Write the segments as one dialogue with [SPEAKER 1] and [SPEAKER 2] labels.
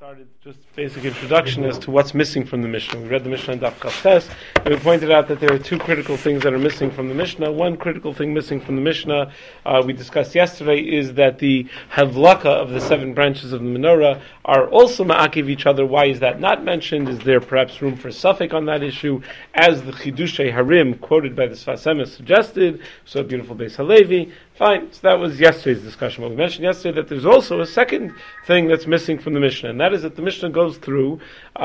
[SPEAKER 1] started just basic introduction as to what's missing from the Mishnah. We read the Mishnah in Daf Kaf Tes, and we pointed out that there are two critical things that are missing from the Mishnah. One critical thing missing from the Mishnah, we discussed yesterday, is that the havlaka of the 7 branches of the menorah are also ma'akiv each other. Why is that not mentioned? Is there perhaps room for suffix on that issue, as the Chidushei Harim quoted by the Sfas Emes suggested? So beautiful Beis Halevi. Fine, so that was yesterday's discussion. But we mentioned yesterday that there's also a second thing that's missing from the Mishnah, and that is that the Mishnah goes through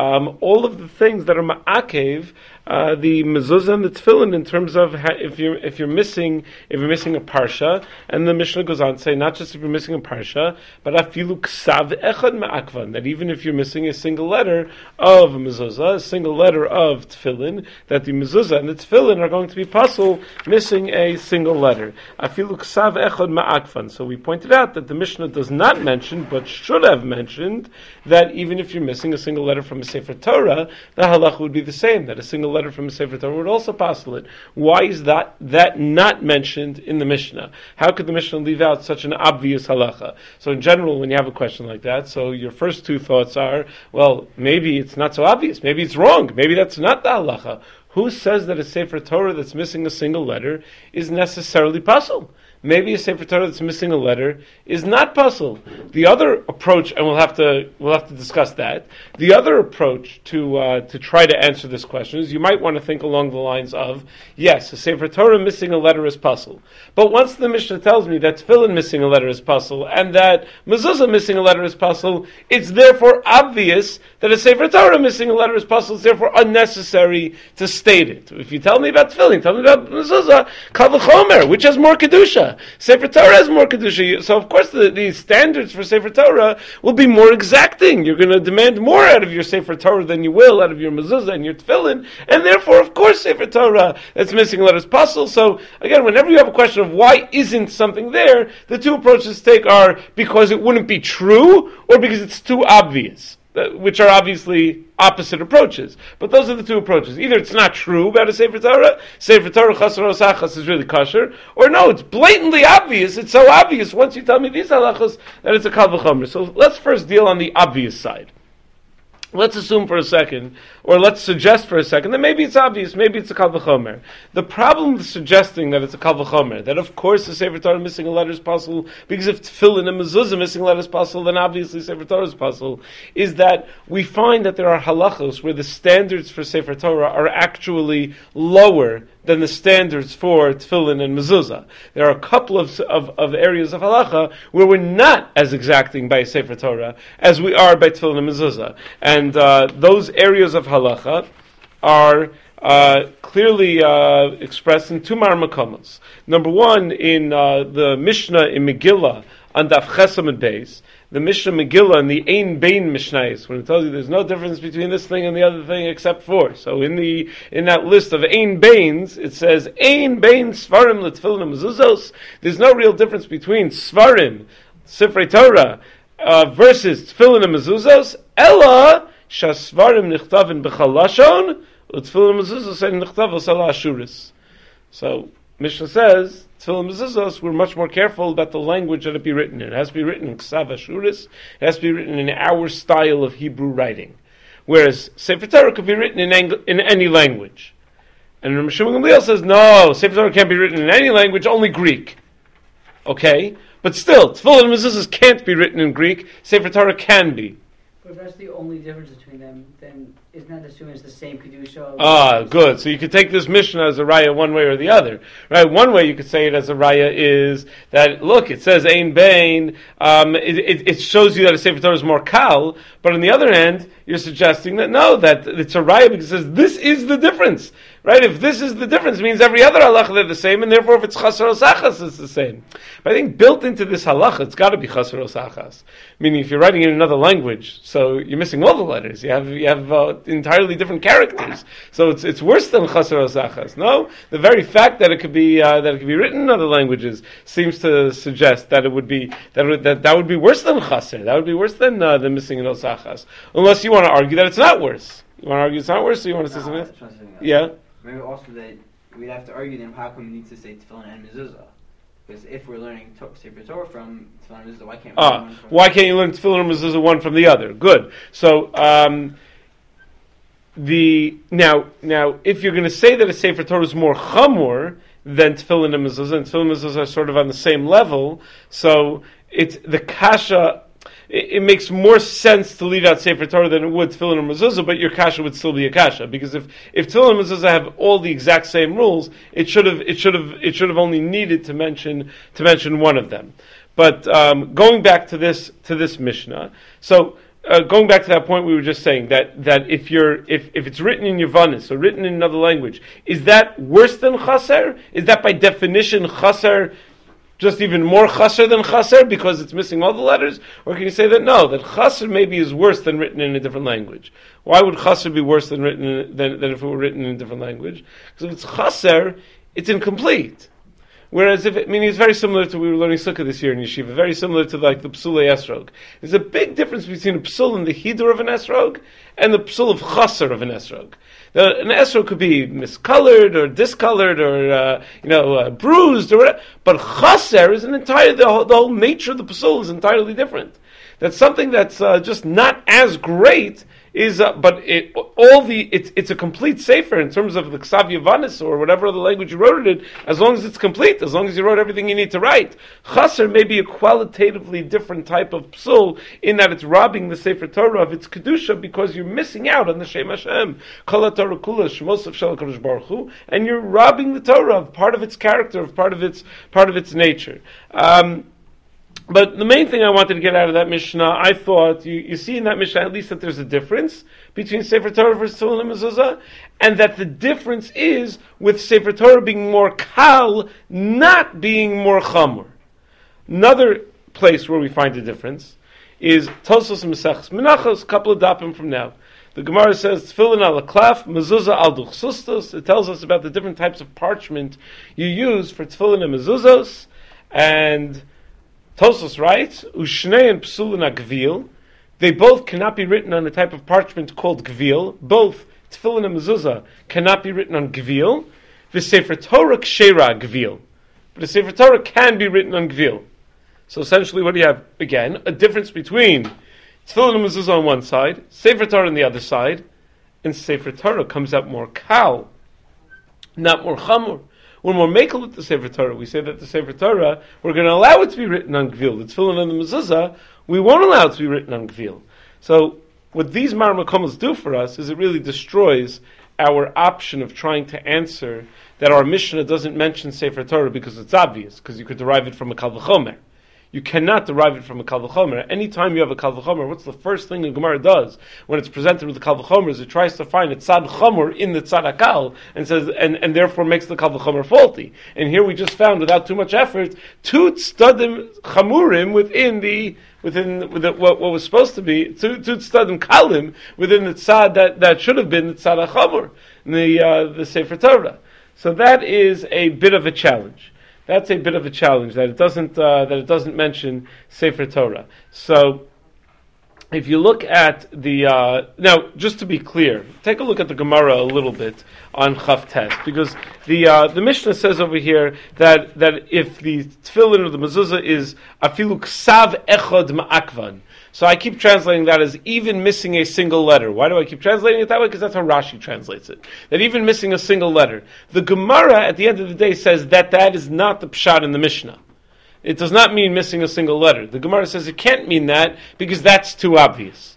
[SPEAKER 1] all of the things that are ma'akev, the mezuzah and the tefillin, in terms of if you're missing a parsha, and the Mishnah goes on to say not just if you're missing a parsha, but afilu ksav echad ma'akvan, that even if you're missing a single letter of mezuzah, a single letter of tefillin, that the mezuzah and the tefillin are going to be puzzle missing a single letter. Afilu ksav echad ma'akvan. So we pointed out that the Mishnah does not mention, but should have mentioned, that even if you're missing a single letter from a Sefer Torah, the halacha would be the same, that a single letter from a Sefer Torah would also passel it. Why is that not mentioned in the Mishnah? How could the Mishnah leave out such an obvious halacha? So in general, when you have a question like that, so your first two thoughts are, well, maybe it's not so obvious, maybe it's wrong, maybe that's not the halacha. Who says that a Sefer Torah that's missing a single letter is necessarily passel? Maybe a Sefer Torah that's missing a letter is not puzzle. The other approach, and we'll have to discuss that. The other approach to try to answer this question is you might want to think along the lines of, yes, a Sefer Torah missing a letter is puzzle. But once the Mishnah tells me that tefillin missing a letter is puzzle and that mezuzah missing a letter is puzzle, it's therefore obvious that a Sefer Torah missing a letter is puzzle. It's therefore unnecessary to state it. If you tell me about tefillin, tell me about mezuzah, kal v'chomer, which has more kedusha. Sefer Torah has more kedusha, so of course the standards for Sefer Torah will be more exacting. You're going to demand more out of your Sefer Torah than you will out of your mezuzah and your tefillin, and therefore, of course, Sefer Torah that's missing letters puzzle. So again, whenever you have a question of why isn't something there, the two approaches to take are because it wouldn't be true or because it's too obvious, which are obviously opposite approaches. But those are the two approaches. Either it's not true about a Sefer Torah chasar osachas is really kosher, or no, it's blatantly obvious, it's so obvious once you tell me these halachos that it's a kal v'chomer. So let's first deal on the obvious side. Let's assume for a second, or let's suggest for a second, that maybe it's obvious, maybe it's a kal v'chomer. The problem with suggesting that it's a kal v'chomer, that of course the Sefer Torah missing a letter is possible, because if tefillin and mezuzah missing a letter is possible, then obviously Sefer Torah is possible, is that we find that there are halachos where the standards for Sefer Torah are actually lower than the standards for tefillin and mezuzah. There are a couple of areas of halacha where we're not as exacting by Sefer Torah as we are by tefillin and mezuzah. And those areas of halacha are clearly expressed in two makomos. Number one, in the Mishnah in Megillah, on Daf Chesam and Beis, the Mishnah Megillah and the Ein Bein Mishnayos, when it tells you there's no difference between this thing and the other thing except for. So in that list of Ein Beins, it says Ein Bein Svarim L'Tefillin and Mezuzos. There's no real difference between Svarim, Sifrei Torah, versus Tefillin and Mezuzos. Ella Shasvarim Nichtavin B'chal Lashon, L'Tefillin and Mezuzos and Nichtav L'Salah Ashuris. So Mishnah says tefillin and mezuzos, we're much more careful about the language that it be written in. It has to be written in ksav ashuris. It has to be written in our style of Hebrew writing. Whereas Sefer Torah could be written in any language. And Rav Shimon Gamliel says, no, Sefer Torah can't be written in any language, only Greek. Okay? But still, tefillin and mezuzos can't be written in Greek. Sefer Torah can be.
[SPEAKER 2] But if that's the only difference between them, then isn't that assuming it's the same kedusha?
[SPEAKER 1] Good. So you could take this Mishnah as a raya one way or the other, right? One way you could say it as a raya is that, look, it says Ein Bein, it shows you that a Sefer Torah is more kal, but on the other hand, you're suggesting that no, that it's a raya because it says this is the difference, right? If this is the difference, it means every other halacha they're the same, and therefore if it's chasar osachas, it's the same. But I think built into this halacha, it's got to be chasar osachas. Meaning if you're writing in another language, so you're missing all the letters. You have entirely different characters. So it's worse than chasar osachas. No, the very fact that it could be written in other languages seems to suggest that it would be that would be worse than chasar. That would be worse than the missing in osachas. Unless you want to argue that it's not worse. You want to argue it's not worse, or you want to say something else? Yeah.
[SPEAKER 3] Maybe also that we'd have to argue then how come we need to say tefillin and mezuzah? Because if we're learning Sefer Torah from Tefillin Mezuzah, why can't we learn one from...
[SPEAKER 1] Why can't you learn Tefillin Mezuzah one from the other? Good. So, now, if you're going to say that a Sefer Torah is more chamor than Tefillin and Mezuzah, and Tefillin and Mezuzah are sort of on the same level, so it's the kasha... It makes more sense to leave out Sefer Torah than it would Tefillin or Mezuzah, but your kasha would still be a kasha, because if Tefillin and Mezuzah have all the exact same rules, it should have only needed to mention one of them. But going back to this Mishnah, so going back to that point we were just saying that if it's written in Yavanis or written in another language, is that worse than chaser? Is that by definition chaser? Just even more chaser than chaser because it's missing all the letters? Or can you say that no, that chaser maybe is worse than written in a different language? Why would chaser be worse than than if it were written in a different language? Because if it's chaser, it's incomplete. Whereas it's very similar to, we were learning Sukkah this year in Yeshiva, very similar to like the Psulei Esrog. There's a big difference between a Psul and the Hidur of an Esrog and the Psul of Chaser of an Esrog. An esrog could be miscolored or discolored or bruised or whatever, but chaser is the whole nature of the pasul is entirely different. That's something that's just not as great. It's a complete sefer in terms of the Ksav Yavanis or whatever other language you wrote it in, as long as it's complete, as long as you wrote everything you need to write. Chaser may be a qualitatively different type of psul in that it's robbing the Sefer Torah of its kedusha because you're missing out on the Shem Hashem, Kol Torah Kula Shemos of Shel HaKadosh Baruch Hu, and you're robbing the Torah of part of its character, of part of its nature. But the main thing I wanted to get out of that Mishnah, I thought, you see in that Mishnah at least that there's a difference between Sefer Torah versus Tefillin and Mezuzah, and that the difference is with Sefer Torah being more kal, not being more chamor. Another place where we find a difference is Tosfos Maseches Menachos, a couple of dapim from now. The Gemara says, Tefillin al klaf, Mezuzah al duchsustos. It tells us about the different types of parchment you use for Tefillin and Mezuzos, and Tosfos writes, Ushnei and Psulin Gvil. They both cannot be written on a type of parchment called Gvil. Both Tefillin and Mezuzah cannot be written on Gvil. The Sefer Torah Kshera Gvil. But the Sefer Torah can be written on Gvil. So essentially what do you have? Again, a difference between Tefillin and Mezuzah on one side, Sefer Torah on the other side, and Sefer Torah comes out more kal, not more chamor. When we're making with the Sefer Torah, we say that the Sefer Torah, we're going to allow it to be written on Gvil. The Tefillin and the Mezuzah, we won't allow it to be written on Gvil. So, what these Marmakomos do for us is it really destroys our option of trying to answer that our Mishnah doesn't mention Sefer Torah because it's obvious, because you could derive it from a Kal V'chomer. You cannot derive it from a Kal V'chomer. Anytime you have a Kal V'chomer, what's the first thing the Gemara does when it's presented with the Kal V'chomer is it tries to find a Tzad Chomer in the Tzad HaKal and says, and therefore makes the Kal V'chomer faulty. And here we just found, without too much effort, two Tzadim Chamurim within what was supposed to be, two Tzadim Kalim within the Tzad that should have been the Tzad HaChomer, the Sefer Torah. So that is a bit of a challenge. That's a bit of a challenge that it doesn't mention Sefer Torah. So, if you look at the now, just to be clear, take a look at the Gemara a little bit on Chav Tes, because the Mishnah says over here that if the Tefillin or the Mezuzah is afilu ksav echad ma'akvan. So I keep translating that as even missing a single letter. Why do I keep translating it that way? Because that's how Rashi translates it. That even missing a single letter. The Gemara, at the end of the day, says that is not the pshat in the Mishnah. It does not mean missing a single letter. The Gemara says it can't mean that because that's too obvious.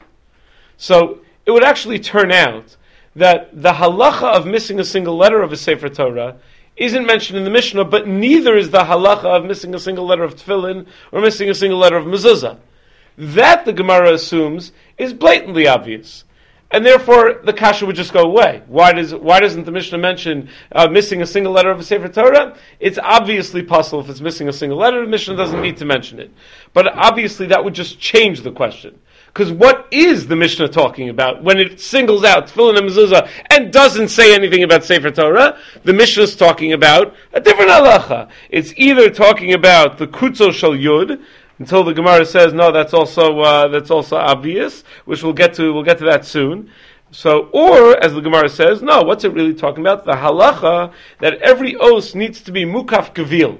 [SPEAKER 1] So it would actually turn out that the halacha of missing a single letter of a Sefer Torah isn't mentioned in the Mishnah, but neither is the halacha of missing a single letter of Tefillin or missing a single letter of Mezuzah. That, the Gemara assumes, is blatantly obvious. And therefore, the kasha would just go away. Why doesn't the Mishnah mention missing a single letter of a Sefer Torah? It's obviously possible if it's missing a single letter, the Mishnah doesn't need to mention it. But obviously that would just change the question. Because what is the Mishnah talking about when it singles out Tefillin and Mezuzah and doesn't say anything about Sefer Torah? The Mishnah is talking about a different halacha. It's either talking about the Kutzo Shel Yud, until the Gemara says, no, that's also obvious, which we'll get to that soon. So, or, as the Gemara says, no, what's it really talking about? The halacha that every os needs to be mukaf gevil.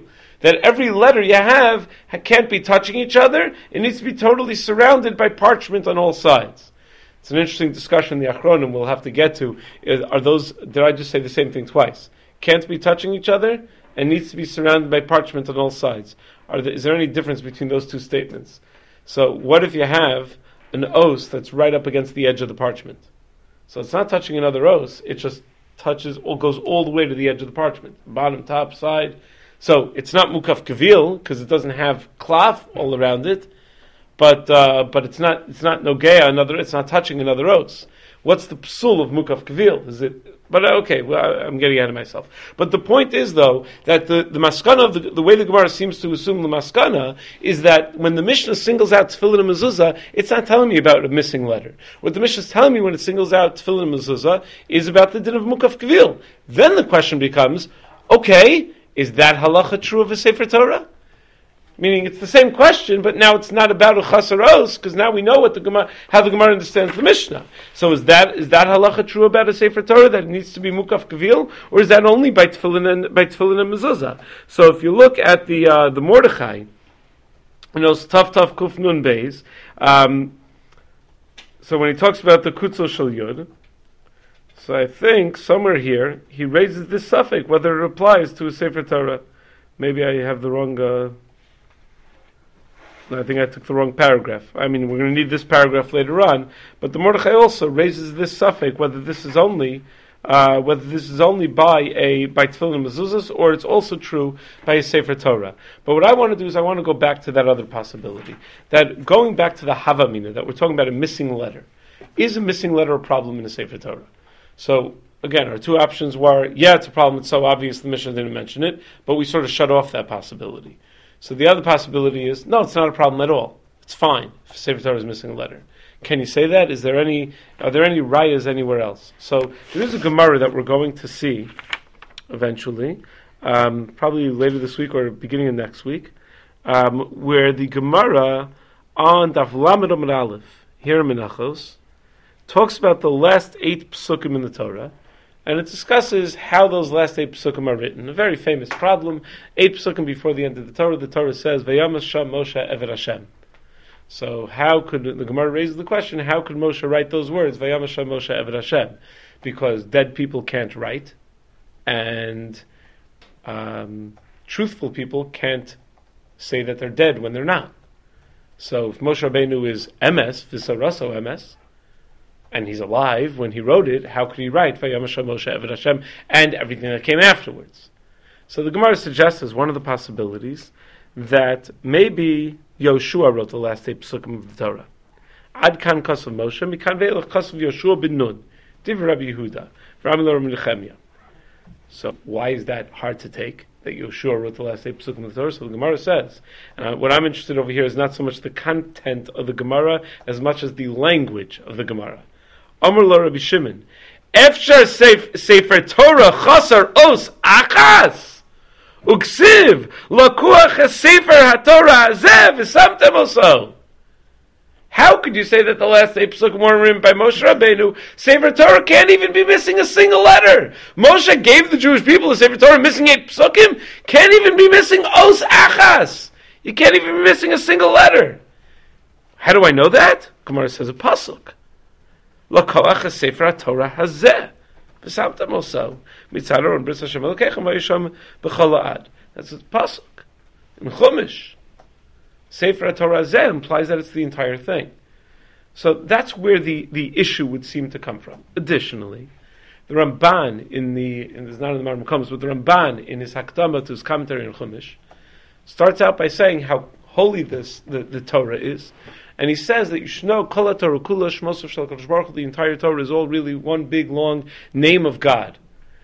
[SPEAKER 1] that every letter you have can't be touching each other. It needs to be totally surrounded by parchment on all sides. It's an interesting discussion the Achronim we'll have to get to. Did I just say the same thing twice? Can't be touching each other and needs to be surrounded by parchment on all sides. Is there any difference between those two statements? So what if you have an os that's right up against the edge of the parchment? So it's not touching another os, it just goes all the way to the edge of the parchment. Bottom, top, side. So it's not mukaf kavil, because it doesn't have cloth all around it. But it's not nogea it's not touching another os. What's the psul of mukaf kavil? Is it? But okay, well, I'm getting ahead of myself. But the point is, though, that the maskana of the way the Gemara seems to assume the maskana is that when the Mishnah singles out tefillin and mezuzah, it's not telling me about a missing letter. What the Mishnah is telling me when it singles out tefillin and mezuzah is about the din of mukaf kavil. Then the question becomes, okay, is that halacha true of a Sefer Torah? Meaning it's the same question, but now it's not about a chasaros, because now we know how the Gemara understands the Mishnah. So is that halacha true about a Sefer Torah, that it needs to be mukaf kavil, or is that only by tefillin and mezuzah? So if you look at the Mordechai, Tav Kuf Nun Beis, so when he talks about the Kutzel Shel Yud, so I think somewhere here he raises this suffix whether it applies to a Sefer Torah. Maybe I have the wrong. I think I took the wrong paragraph. I mean, we're going to need this paragraph later on. But the Mordechai also raises this suffix whether this is only by tefillin and mezuzahs, or it's also true by a Sefer Torah. But what I want to do is I want to go back to that other possibility, that going back to the Havamina, that we're talking about a missing letter. Is a missing letter a problem in a Sefer Torah? So again, our two options were, it's a problem. It's so obvious the Mishnah didn't mention it, but we sort of shut off that possibility. So the other possibility is, no, it's not a problem at all. It's fine if Sefer Torah is missing a letter. Can you say that? Are there any rayas anywhere else? So there is a Gemara that we're going to see eventually, probably later this week or beginning of next week, where the Gemara on Daf Lamed Amud Aleph, here in Menachos, talks about the last 8 psukim in the Torah, and it discusses how those last 8 psukim are written. A very famous problem. 8 psukim before the end of the Torah says, Vayamas Sham Moshe Eved Hashem. So how could, the Gemara raises the question, how could Moshe write those words, Vayamas Sham Moshe Eved Hashem? Because dead people can't write, and truthful people can't say that they're dead when they're not. So if Moshe Rabbeinu is MS, Visaraso MS, and he's alive when he wrote it, how could he write Vayamas Moshe Eved Hashem and everything that came afterwards? So the Gemara suggests as one of the possibilities that maybe Yoshua wrote the last 8 psukim of the Torah. Ad kan kasav Moshe, mikan ve'elach kasav Yoshua bin Nun, div Rabbi Yehuda, v'Rami Nechemia. So why is that hard to take, that Yoshua wrote the last 8 psukim of the Torah? So the Gemara says, and what I'm interested over here is not so much the content of the Gemara as much as the language of the Gemara. Amar lo Rabbi Shimon, Efshar Sefer Torah chasar os achas, uksiv lakuach Sefer HaTorah hazeh v'samtem oso. How could you say that the last 8 psukim were written by Moshe Rabbeinu? Sefer Torah can't even be missing a single letter. Moshe gave the Jewish people the Sefer Torah missing 8 psukim, can't even be missing os achas. You can't even be missing a single letter. How do I know that? Gemara says a pasuk. Lakoach Sefer HaTorah hazeh v'samtem oso mitzador and bris Hashem Elokeichem v'yisham b'chol ha'ad. That's a pasuk in Chumash. Sefer HaTorah hazeh implies that it's the entire thing. So that's where the issue would seem to come from. Additionally, the Ramban and it's not in the Maram Komas, but the Ramban in his Hakdama to his commentary in Chumash starts out by saying how holy the Torah is. And he says that Yishno Kol Torah Kula Shmosov Shel Kadosh Baruch Hu, the entire Torah is all really one big long name of God,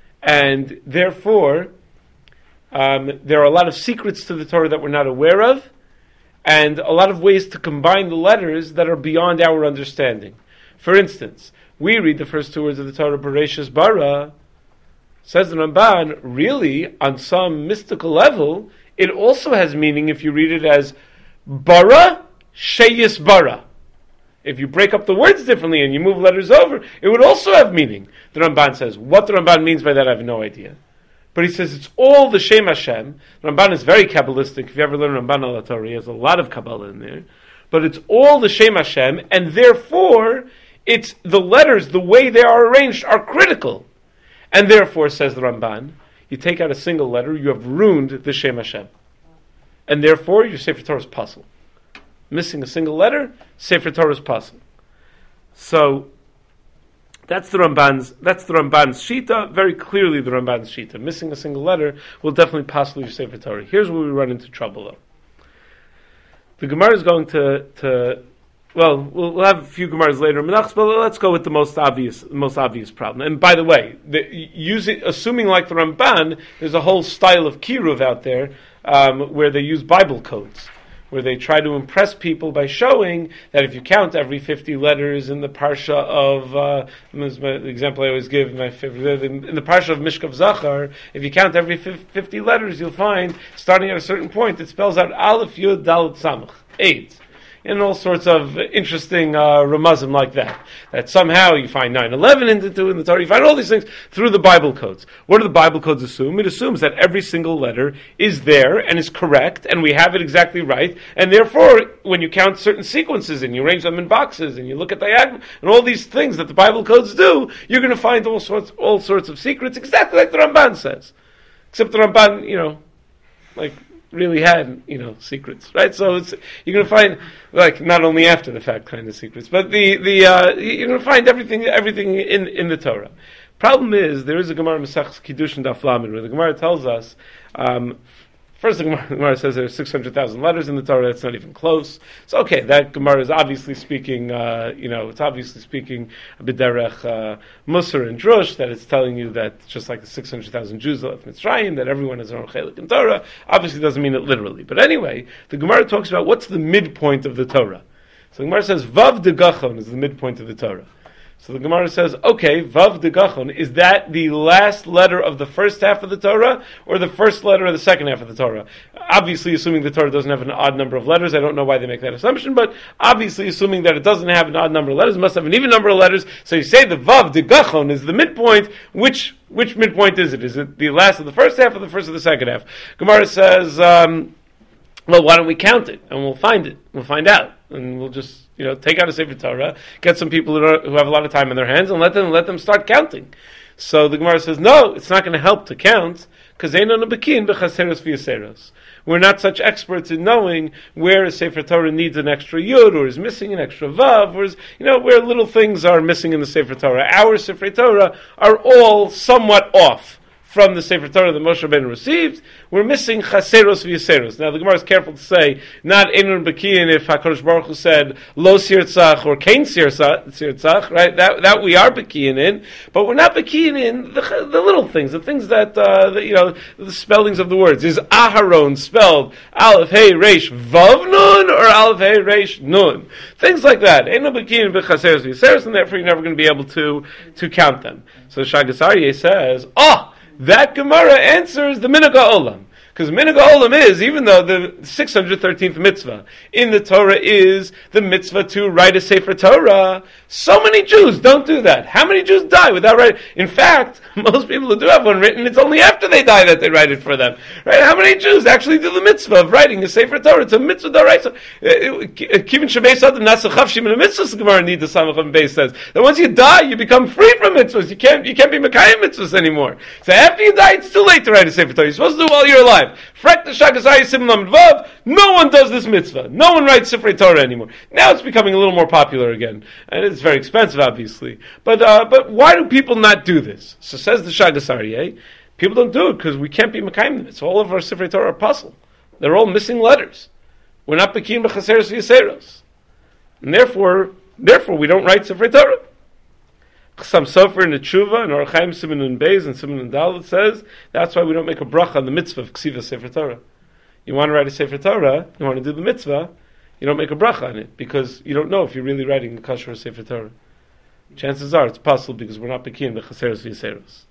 [SPEAKER 1] and therefore there are a lot of secrets to the Torah that we're not aware of, and a lot of ways to combine the letters that are beyond our understanding. For instance, we read the first 2 words of the Torah, Bereshis Bara, says the Ramban, really, on some mystical level, it also has meaning if you read it as Bara Sheyis Bara. If you break up the words differently and you move letters over, it would also have meaning. The Ramban says. What the Ramban means by that, I have no idea. but he says it's all the Shem Hashem. Ramban is very Kabbalistic. If you ever learn Ramban al Torah, he has a lot of Kabbalah in there. But it's all the Shem Hashem, and therefore, it's the letters, the way they are arranged, are critical. And therefore, says the Ramban, you take out a single letter, you have ruined the Shem Hashem. And therefore, your Sefer Torah is puzzle. Missing a single letter, Sefer Torah is puzzle. So, that's the Ramban's Shita, very clearly the Ramban's Shita. Missing a single letter will definitely puzzle your Sefer Torah. Here's where we run into trouble, though. The Gemara is going to we'll have a few Gemaras later, but let's go with the most obvious problem. And by the way, assuming like the Ramban, there's a whole style of kiruv out there where they use Bible codes, where they try to impress people by showing that if you count every 50 letters in the parsha of, the example I always give, my favorite, in the parsha of Mishkav Zachar, if you count every 50 letters, you'll find, starting at a certain point, it spells out Aleph, Yud, Dalet, Samach, 8. And all sorts of interesting ramazim like that. That somehow you find 9/11 in the Torah. You find all these things through the Bible codes. What do the Bible codes assume? It assumes that every single letter is there and is correct, and we have it exactly right. And therefore, when you count certain sequences and you arrange them in boxes and you look at diagonal and all these things that the Bible codes do, you're going to find all sorts of secrets, exactly like the Ramban says. Except the Ramban, really had, secrets, right? So you're going to find, not only after the fact kind of secrets, but you're going to find everything in the Torah. Problem is, there is a Gemara Masechus Kiddushin Daf Lamed where the Gemara tells us, first the Gemara says there are 600,000 letters in the Torah. That's not even close. So okay, that Gemara is obviously speaking, it's obviously speaking b'derech Musar and Drush, that it's telling you that just like the 600,000 Jews left Mitzrayim, that everyone has their own chelik in Torah. Obviously doesn't mean it literally. But anyway, the Gemara talks about what's the midpoint of the Torah. So the Gemara says, Vav de Gachon is the midpoint of the Torah. So the Gemara says, okay, Vav de Gachon, is that the last letter of the first half of the Torah, or the first letter of the second half of the Torah? Obviously, assuming the Torah doesn't have an odd number of letters, I don't know why they make that assumption, but obviously assuming that it doesn't have an odd number of letters, it must have an even number of letters, so you say the Vav de Gachon is the midpoint. Which midpoint is it? Is it the last of the first half or the first of the second half? Gemara says, well, why don't we count it, and we'll find it. We'll find out, and we'll just take out a Sefer Torah, get some people who have a lot of time in their hands, and let them start counting. So the Gemara says, no, it's not going to help to count, because we're not such experts in knowing where a Sefer Torah needs an extra yud, or is missing an extra vav, or is, where little things are missing in the Sefer Torah. Our Sefer Torah are all somewhat off from the Sefer Torah that Moshe Rabbeinu received. We're missing chaseros v'yaseros. Now the Gemara is careful to say, not Einun Bekiyin if HaKadosh Baruch Hu said, lo sirtzach or kein sirtzach, right? That we are Bekiyin in, but we're not Bekiyin in the little things, the things that, the spellings of the words. Is Aharon spelled Aleph Hey Reish Vav Nun or Aleph Hey Reish Nun? Things like that. Einun Bekiyin b'chaseros v'yaseros, and therefore you're never going to be able to count them. So Shagas Aryeh says, that Gemara answers the Minhag HaOlam. Because Minhag HaOlam is, even though the 613th mitzvah in the Torah is the mitzvah to write a Sefer Torah, so many Jews don't do that. How many Jews die without writing? In fact, most people who do have one written, it's only after they die that they write it for them. Right? How many Jews actually do the mitzvah of writing a Sefer Torah? It's a mitzvah d'oraisa. Kivin Shabei Sadam Nasachav Shimon mitzvahs, the Gemara Nida Samach and Beis says that once you die, you become free from mitzvahs. You can't be Mekayim mitzvahs anymore. So after you die, it's too late to write a Sefer Torah. You're supposed to do it while you're alive. Frek the Shagas Aryeh Sim Lamed Vav. No one does this mitzvah. No one writes Sefer Torah anymore. Now it's becoming a little more popular again, and it's very expensive, obviously. But why do people not do this? So says the Shagas Aryeh, people don't do it because we can't be Mekayim mitzvahs. All of our Sefer Torah are puzzle. They're all missing letters. We're not Bekiyin b'chaseros v'yaseros, and therefore we don't write Sefer Torah. Some Sofer in the Tshuva and Orach Chaim Siman and Beis and Siman and Dalet says that's why we don't make a bracha on the mitzvah of Ksiva Sefer Torah. You want to write a Sefer Torah, you want to do the mitzvah, you don't make a bracha on it because you don't know if you're really writing the kosher Sefer Torah. Chances are it's possible because we're not Bekiyin b'chaseros v'yaseros.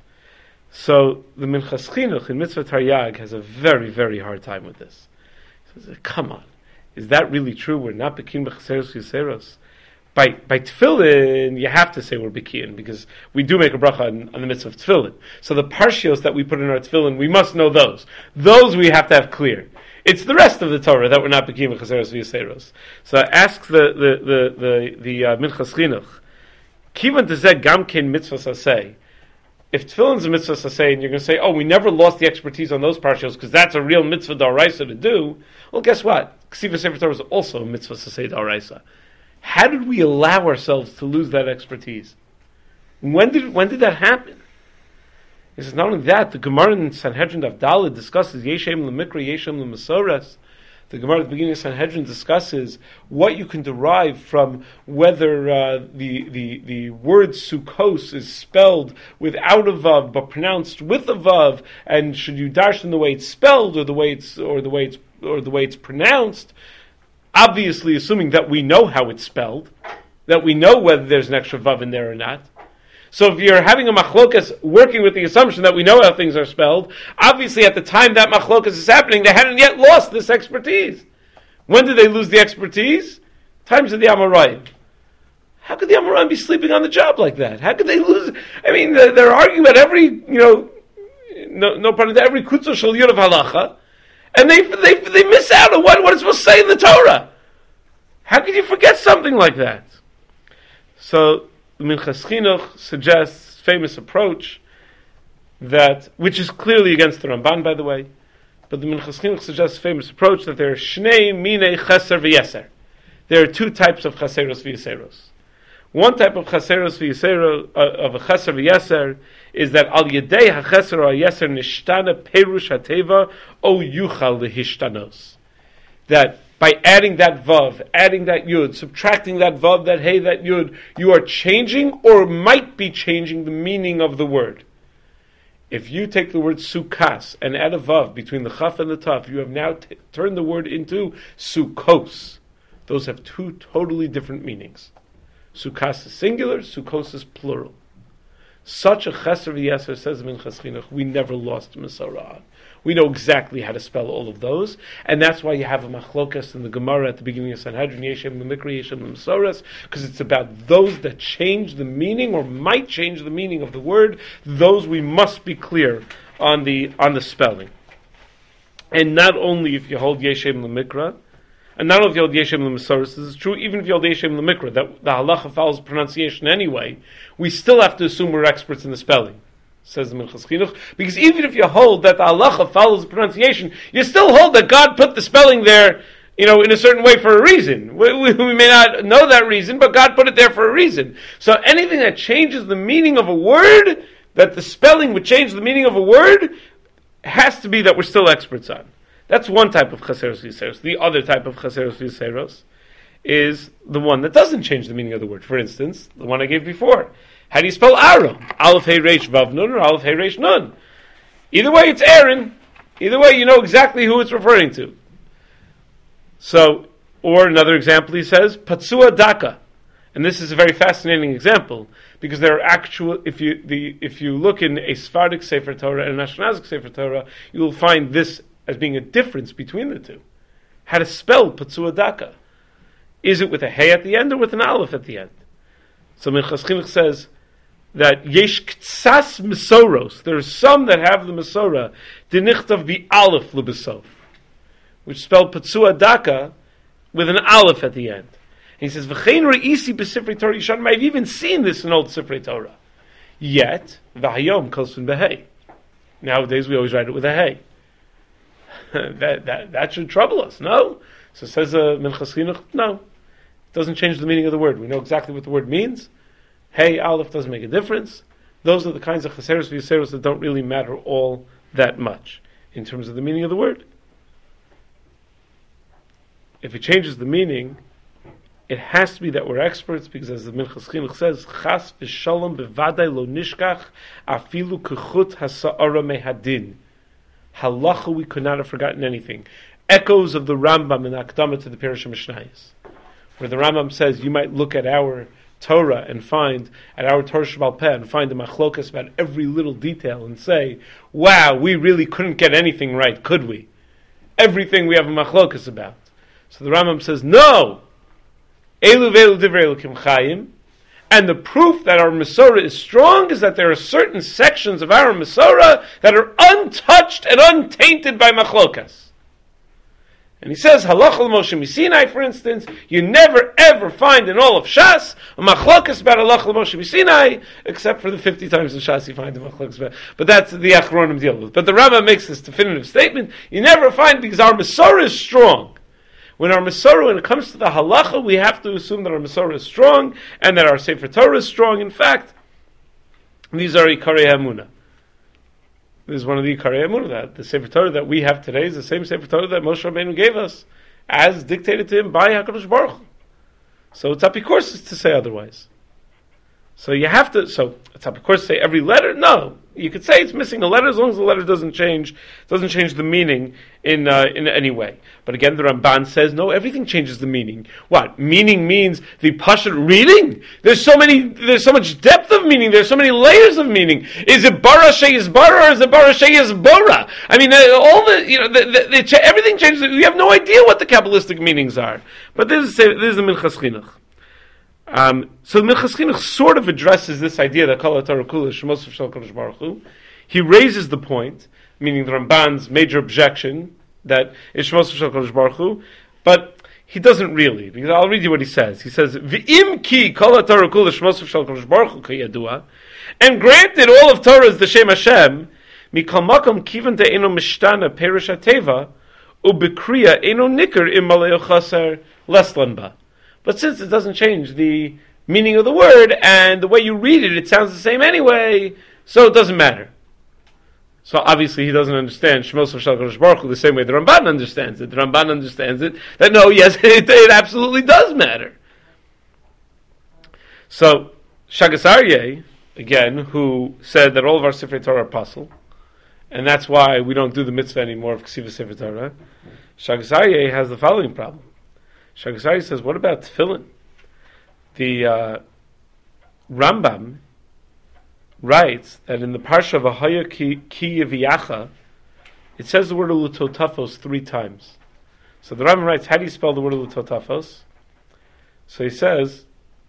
[SPEAKER 1] So the Minchas Chinuch in Mitzvah Taryag has a very, very hard time with this. He says, come on, is that really true? We're not Bekiyin b'chaseros v'yaseros. By tefillin, you have to say we're Bekiyin, because we do make a bracha on the mitzvah of tefillin. So the parshios that we put in our tefillin, we must know those. Those we have to have clear. It's the rest of the Torah that we're not Bekiyin with Chaseros v'Yaseros. So ask the Minchas Chinuch, Kivan tezeh gamkein mitzvah saseh. If tefillin's a mitzvah saseh, and you're going to say, oh, we never lost the expertise on those parshios because that's a real mitzvah d'oraisa to do, well, guess what? Ksiva Sefer Torah is also a mitzvah saseh d'oraisa. How did we allow ourselves to lose that expertise? When did that happen? He says, not only that, the Gemara in Sanhedrin Daf Daled discusses Yeshem l'mikra, Yeshem l'masoras. The Gemara at the beginning of Sanhedrin discusses what you can derive from whether the word Sukkos is spelled without a vav but pronounced with a vav, and should you darshan the way it's spelled or the way it's pronounced. Obviously, assuming that we know how it's spelled, that we know whether there's an extra vav in there or not. So if you're having a machlokas working with the assumption that we know how things are spelled, obviously at the time that machlokas is happening, they hadn't yet lost this expertise. When did they lose the expertise? Times of the Amoraim. How could the Amoraim be sleeping on the job like that? How could they lose? I mean, they're arguing about every, no part of that, every kutzah shel yud of halacha, and they miss out on what it's supposed to say in the Torah. How could you forget something like that? So the Minchas Chinuch suggests famous approach which is clearly against the Ramban, by the way, but the Minchas Chinuch suggests famous approach that there are shnei minei cheser v'yeser. There are two types of chaseros v'yeseros. One type of chaseros v'yeseros, of a cheser v'yeser, is that al yedei hacheser or yeser nishtana perush hateva o yuchal lehishtanos. That by adding that vav, adding that yud, subtracting that vav, that hey, that yud, you are changing or might be changing the meaning of the word. If you take the word sukas and add a vav between the chaf and the taf, you have now turned the word into sukos. Those have two totally different meanings. Sukas is singular, sukos is plural. Such a cheser v'yeser, says Minchas Chinuch, we never lost Masorah on. We know exactly how to spell all of those, and that's why you have a machlokas in the Gemara at the beginning of Sanhedrin, Yeshem l'mikra, Yeshem l'masoras, because it's about those that change the meaning or might change the meaning of the word. Those we must be clear on the spelling. And not only if you hold Yeshem l'mikra, and not only if you hold Yeshem l'masoras, this is true even if you hold Yeshem l'mikra, that the halacha follows pronunciation anyway, we still have to assume we're experts in the spelling, says the Minchas Chinuch, because even if you hold that the halacha follows the pronunciation, you still hold that God put the spelling there, in a certain way for a reason. We may not know that reason, but God put it there for a reason. So anything that changes the meaning of a word, that the spelling would change the meaning of a word, has to be that we're still experts on. That's one type of chaseros v'yaseros. The other type of chaseros v'yaseros is the one that doesn't change the meaning of the word. For instance, the one I gave before. How do you spell Aaron? Aleph Hey Reish Vav Nun or Aleph Hey Reish Nun? Either way, it's Aaron. Either way, you know exactly who it's referring to. So, or another example, he says Patsua Daka, and this is a very fascinating example because there are actual. If you look in a Sephardic Sefer Torah and an Ashkenazic Sefer Torah, you will find this as being a difference between the two. How to spell Patsua Daka? Is it with a Hey at the end or with an Aleph at the end? So Minchas Chinuch says that yesh ktsas mesoros. There are some that have the mesora denichtav the aleph lebesof, which spelled patsua daka with an aleph at the end. And he says v'chein reisi b'sifrei Torah Yishanim. I've even seen this in old Sifrei Torah. Yet v'hayom kosun b'hei. Nowadays we always write it with a hey. that should trouble us, no? So says Minchas Chinuch, no, it doesn't change the meaning of the word. We know exactly what the word means. Hey, aleph doesn't make a difference. Those are the kinds of chaseros v'yaseros that don't really matter all that much in terms of the meaning of the word. If it changes the meaning, it has to be that we're experts, because as the Minchas Chinuch says, Chas v'shalom bevadai lo nishkach afilu kechut hasa'ara mehadin. Halacha, we could not have forgotten anything. Echoes of the Rambam in Akdama to the Perush Mishnayos, where the Rambam says you might look at our Torah and find, at our Torah Shebal Peh, and find the machlokas about every little detail and say, wow, we really couldn't get anything right, could we? Everything we have a machlokas about. So the Rambam says, no! Elu ve'elu divrei Elokim chayim. And the proof that our Masorah is strong is that there are certain sections of our Masorah that are untouched and untainted by machlokas. And he says, Halacha l'Moshe Misinai, for instance, you never ever find in all of Shas a machlokas about Halacha l'Moshe Misinai, except for the 50 times in Shas you find a machlokas about. But that's the Achronim deal with. But the Rambam makes this definitive statement, you never find, because our Masorah is strong. When it comes to the halacha, we have to assume that our Masorah is strong and that our Sefer Torah is strong. In fact, these are Ikarei Hamunah. This is one of the Ikarei Hamunah. That the Sefer Torah that we have today is the same Sefer Torah that Moshe Rabbeinu gave us, as dictated to him by HaKadosh Baruch Hu. So it's apikoursis to say otherwise. So you have to. So it's apikoursis to say every letter. No, you could say it's missing a letter as long as the letter doesn't change the meaning in any way. But again, the Ramban says no. Everything changes the meaning. What meaning means? The pashut reading. There's so much depth of meaning. There's so many layers of meaning. Is it bara sheyis bara or is it bara sheyis bora? I mean, all everything changes. We have no idea what the Kabbalistic meanings are. But this is the Minchas Chinuch. So the Minchas Chinuch sort of addresses this idea that Kol HaTorah Kula Shemos Shel Kadosh Baruch Hu. He raises the point, meaning the Ramban's major objection that is Shemos Shel Kadosh Baruch Hu, but he doesn't really. Because I'll read you what he says. He says, "V'im ki Kol HaTorah Kula Shemos Shel Kadosh Baruch Hu kiyadua," and granted, all of Torah is the Shem Hashem. Mikol makom kivan de'eno mishtana perish hateva ubekriya eno nikar im maleo chaser leslan ba. But since it doesn't change the meaning of the word, and the way you read it, it sounds the same anyway, so it doesn't matter. So obviously he doesn't understand Shemos Shel Kadosh Baruch Hu the same way the Ramban understands it. The Ramban understands it, that no, yes, it absolutely does matter. So, Shagas Aryeh, again, who said that all of our Sefer Torah are puzzle, and that's why we don't do the mitzvah anymore of Ksiva Sefer Torah, Shagas Aryeh has the following problem. Shagas Aryeh says, what about tefillin? The Rambam writes that in the Parsha of Ahaya Ki Yeviyacha, it says the word Lutotafos 3 times. So the Rambam writes, how do you spell the word Lutotafos? So he says,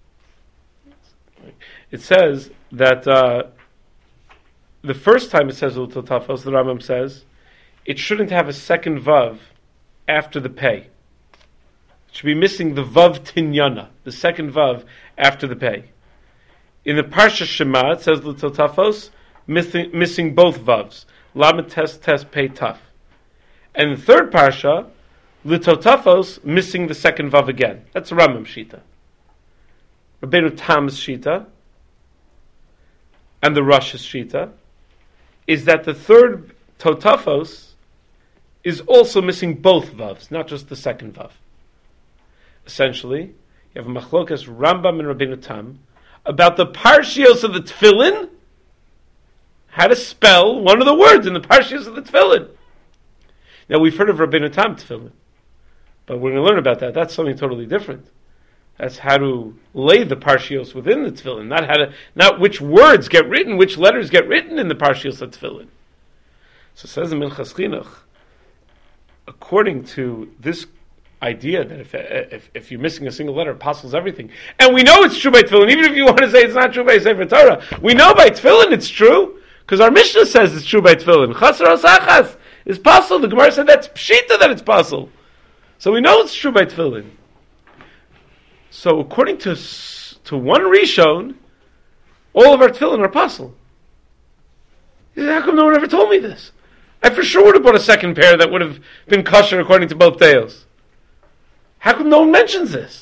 [SPEAKER 1] it says that the first time it says Lutotafos, the Rambam says, it shouldn't have a second vav after the pei. It should be missing the vav tinyana, the second vav after the pei. In the Parsha Shema, it says L'totafos, missing both vavs, lamed tes pei taf. And the third Parsha, L'totafos, missing the second vav again. That's Rambam Shita. Rabbeinu Tam's Shita, and the Rosh's Shita, is that the third Totafos is also missing both vavs, not just the second vav. Essentially, you have a machlokas Rambam and Rabbeinu Tam about the parshios of the tefillin, how to spell one of the words in the parshios of the tefillin. Now we've heard of Rabbeinu Tam tefillin, but we're going to learn about that. That's something totally different. That's how to lay the parshios within the tefillin, not which words get written, which letters get written in the parshios of tefillin. So it says in Minchas Chinuch, according to this idea that if you're missing a single letter, it apostles everything. And we know it's true by tefillin, even if you want to say it's not true by Sefer Torah. We know by tefillin it's true, because our Mishnah says it's true by tefillin. Chasar osachas is possible. The Gemara said that's pshita that it's possible. So we know it's true by tefillin. So according to one Rishon, all of our tefillin are possible. How come no one ever told me this? I for sure would have bought a second pair that would have been kosher according to both tales. How come no one mentions this?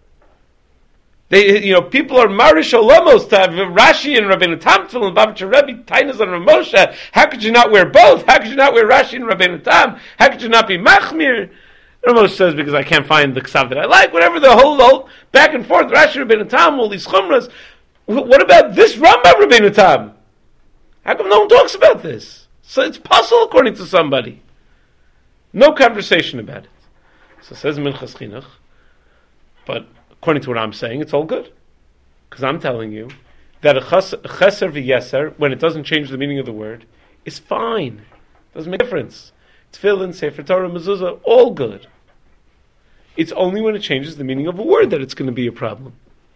[SPEAKER 1] People are marish olamos to have Rashi and Rabbeinu Tam tefillin, Babcha Rebbe, Tainas and Ramosha. How could you not wear both? How could you not wear Rashi and Rabbeinu Tam? How could you not be machmir? Ramosh says, because I can't find the ksav that I like. Whatever, the whole back and forth, Rashi, Rabbeinu Tam, all these chumras. What about this Rambam Rabbeinu Tam? How come no one talks about this? So it's possible according to somebody. No conversation about it. So it says Minchas Chinuch, but according to what I'm saying, it's all good. Because I'm telling you that a cheser v'yeser, when it doesn't change the meaning of the word, is fine. Doesn't make a difference. Tefillin, Sefer Torah, Mezuzah, all good. It's only when it changes the meaning of a word that it's going to be a problem.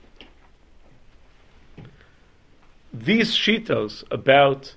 [SPEAKER 1] These shitos about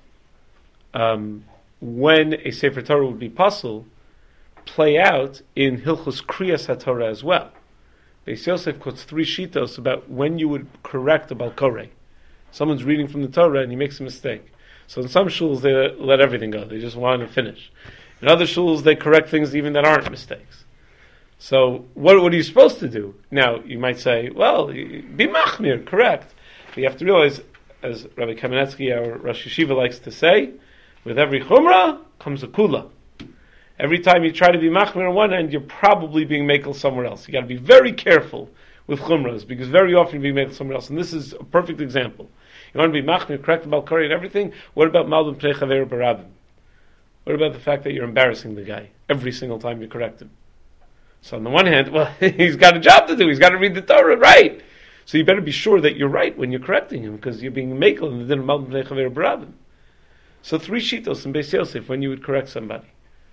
[SPEAKER 1] when a Sefer Torah would be pasul play out in Hilchos Kriyas HaTorah as well. Beis Yosef quotes 3 shitos about when you would correct a Balkoreh. Someone's reading from the Torah and he makes a mistake. So in some shuls they let everything go. They just want to finish. In other shuls they correct things even that aren't mistakes. So what are you supposed to do? Now you might say, well, be machmir, correct. But you have to realize, as Rabbi Kamenetsky, our Rosh Yeshiva, likes to say, with every chumrah comes a kula. Every time you try to be machmir on one end, you're probably being makel somewhere else. You got to be very careful with chumras, because very often you're being makel somewhere else. And this is a perfect example. You want to be machmir, correct the Balkari and everything. What about malbim pnei chaver barabim? What about the fact that you're embarrassing the guy every single time you correct him? So on the one hand, well, he's got a job to do. He's got to read the Torah right. So you better be sure that you're right when you're correcting him, because you're being makel and the din of malbim pnei chaver barabim. So 3 shitos in Beis Yosef when you would correct somebody.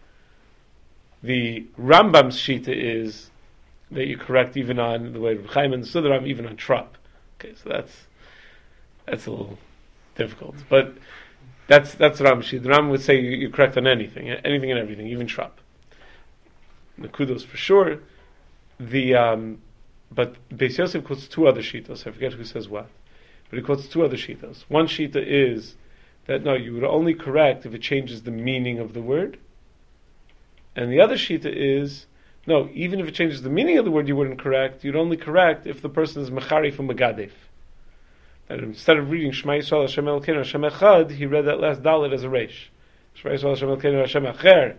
[SPEAKER 1] The Rambam's shita is that you correct even on the way of Chaim and the Sudaram, even on Trup. Okay, so that's a little difficult, but that's Rambam's shita. The Rambam would say you correct on anything and everything, even Trup. The kudos for sure. But Beis Yosef quotes 2 other shitos. I forget who says what, but he quotes 2 other shitos. One shita is that no, you would only correct if it changes the meaning of the word. And the other shita is, no, even if it changes the meaning of the word, you wouldn't correct. You'd only correct if the person is mecharif from megadef. That instead of reading Shema Yisrael Hashem Elokeinu Hashem Echad, he read that last dalet as a reish. Shema Yisrael Hashem Elokeinu Hashem Acher.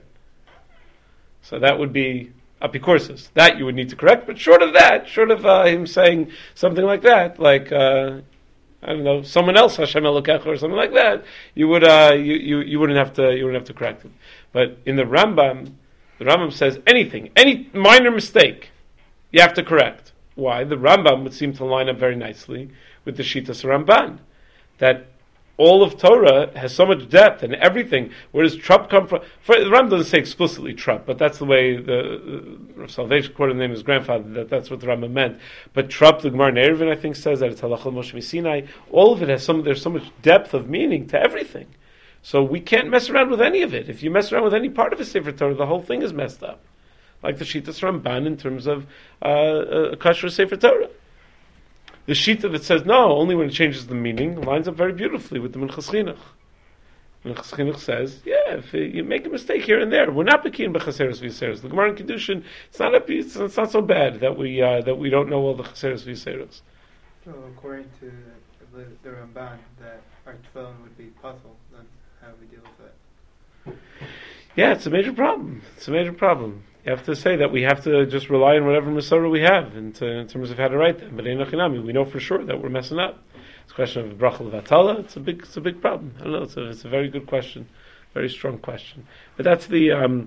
[SPEAKER 1] So that would be apikorsis. That you would need to correct. But short of that, him saying something like that, like I don't know, someone else Hashem Elokecha or something like that, you would you wouldn't have to correct him. But in the Rambam says any minor mistake, you have to correct. Why? The Rambam would seem to line up very nicely with the Shitas Ramban, that all of Torah has so much depth and everything. Where does Trup come from? The Rambam doesn't say explicitly Trup, but that's the way the Salvation quoted the name of his grandfather. That's what the Rambam meant. But Trup, the Gemara in Eruvin, I think, says that it's Halachah Moshe Sinai. All of it there's so much depth of meaning to everything. So we can't mess around with any of it. If you mess around with any part of a Sefer Torah, the whole thing is messed up. Like the Shitas Ramban in terms of a kasher Sefer Torah. The Shita that says no, only when it changes the meaning, lines up very beautifully with the Minchas Chinuch. Minchas Chinuch says, yeah, if you make a mistake here and there, we're not bekin b'chaseres v'yiseres. The Gemara in Kiddushin, it's not so bad that we don't know all the chaseres v'yiseres.
[SPEAKER 4] So according to the Ramban, that our tefillin would be puzzle, then how do we deal with that?
[SPEAKER 1] Yeah, it's a major problem. You have to say that we have to just rely on whatever Masorah we have in terms of how to write them. But we know for sure that we're messing up. It's a question of Brachal Vatala. It's a big problem. I don't know. It's a very good question, very strong question. But that's the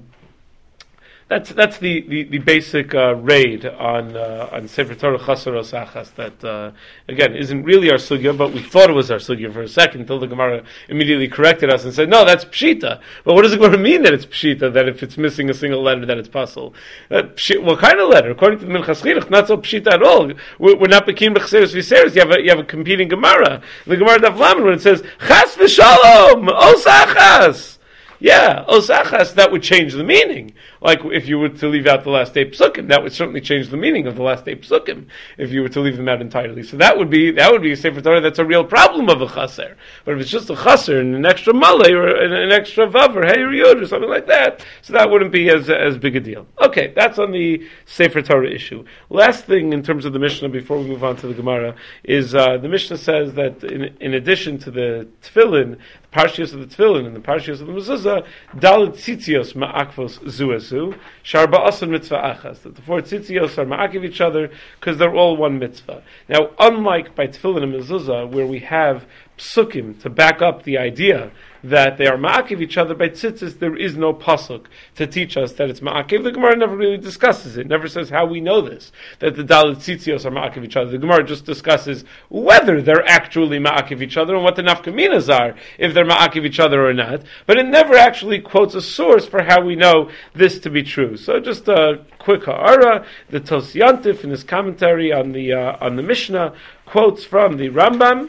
[SPEAKER 1] that's the basic raid on Sefer Torah Chasar Osachas that again isn't really our sugya, but we thought it was our sugya for a second until the Gemara immediately corrected us and said, no, that's pshita. But what does the Gemara mean that it's pshita? That if it's missing a single letter, that it's pasul? What kind of letter? According to the Minchas Chinuch, not so pshita at all. We're not bekin b'chaseres v'yiseres. You have a competing Gemara. The Gemara Daf Lamed when it says chas v'shalom osachas. Yeah, osachas, that would change the meaning. Like if you were to leave out the last 8 psukim, that would certainly change the meaning of the last 8 psukim if you were to leave them out entirely. So that would be a Sefer Torah that's a real problem of a chaser. But if it's just a chaser and an extra malay or an extra vav or hey or yud or something like that, so that wouldn't be as big a deal. Okay, that's on the Sefer Torah issue. Last thing in terms of the Mishnah before we move on to the Gemara is the Mishnah says that in addition to the tefillin, the parshios of the tefillin and the parshios of the mezuzah, dalet tzitzios ma'akvos zuazu, sharba asan mitzvah achas. That the 4 tzitzios are ma'akiv each other because they're all one mitzvah. Now, unlike by tefillin and mezuzah, where we have psukim to back up the idea that they are ma'akiv each other by tzitzis, there is no pasuk to teach us that it's ma'akiv. The Gemara never really discusses it, never says how we know this, that the dalit tzitzios are ma'akiv each other. The Gemara just discusses whether they're actually ma'akiv each other and what the nafkaminas are, if they're ma'akiv each other or not, but it never actually quotes a source for how we know this to be true. So just a quick ha'ara, the Tosyantif in his commentary on the Mishnah quotes from the Rambam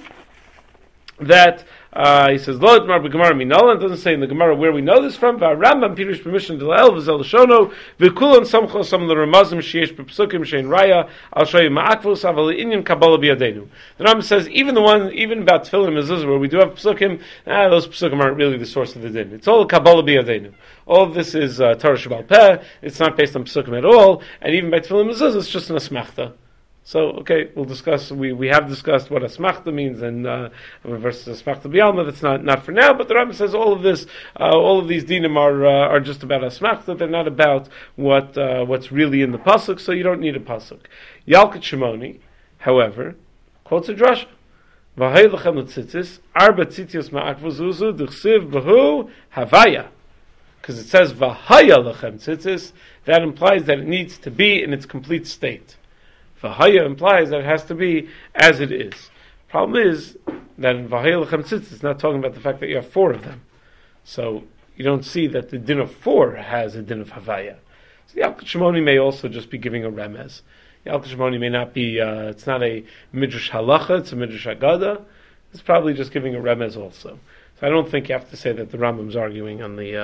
[SPEAKER 1] that he says, "Lo etmar b'Gemara minolan." Doesn't say in the Gemara where we know this from. V'Rambam pirush permission d'lael v'zel l'shono v'kulan samcho sam l'ramazim sheyesh b'psukim shein raya al shoyu ma'akvos aval inyan kabbalah b'yadenu. The Rambam says even about tefillin and mezuzah where we do have psukim, those psukim aren't really the source of the din. It's all kabbalah b'yadenu. All of this is Torah Shebal Peh. It's not based on psukim at all, and even by tefillin and mezuzah, it's just an asmachta. So, okay, we'll discuss, we have discussed what asmachta means and versus asmachta b'yalma. That's not for now, but the Rambam says all of this, all of these dinim are just about asmachta. They're not about what's really in the pasuk, so you don't need a pasuk. Yalkut Shimoni, however, quotes a drasha. V'hay lechem l'tzitzis, arba tzitzios ma'akvu zuzu, d'chsiv b'hu havaya. Because it says v'haya lechem tzitzis, that implies that it needs to be in its complete state. Vahaya implies that it has to be as it is. Problem is that in Vahaya Lechem Tzitz, it's not talking about the fact that you have 4 of them. So you don't see that the din of 4 has a din of Havaya. So the Yalkut Shimoni may also just be giving a remez. The Yalkut Shimoni may not be, it's not a Midrash Halacha, it's a Midrash Agada. It's probably just giving a remez also. So I don't think you have to say that the Rambam's arguing on the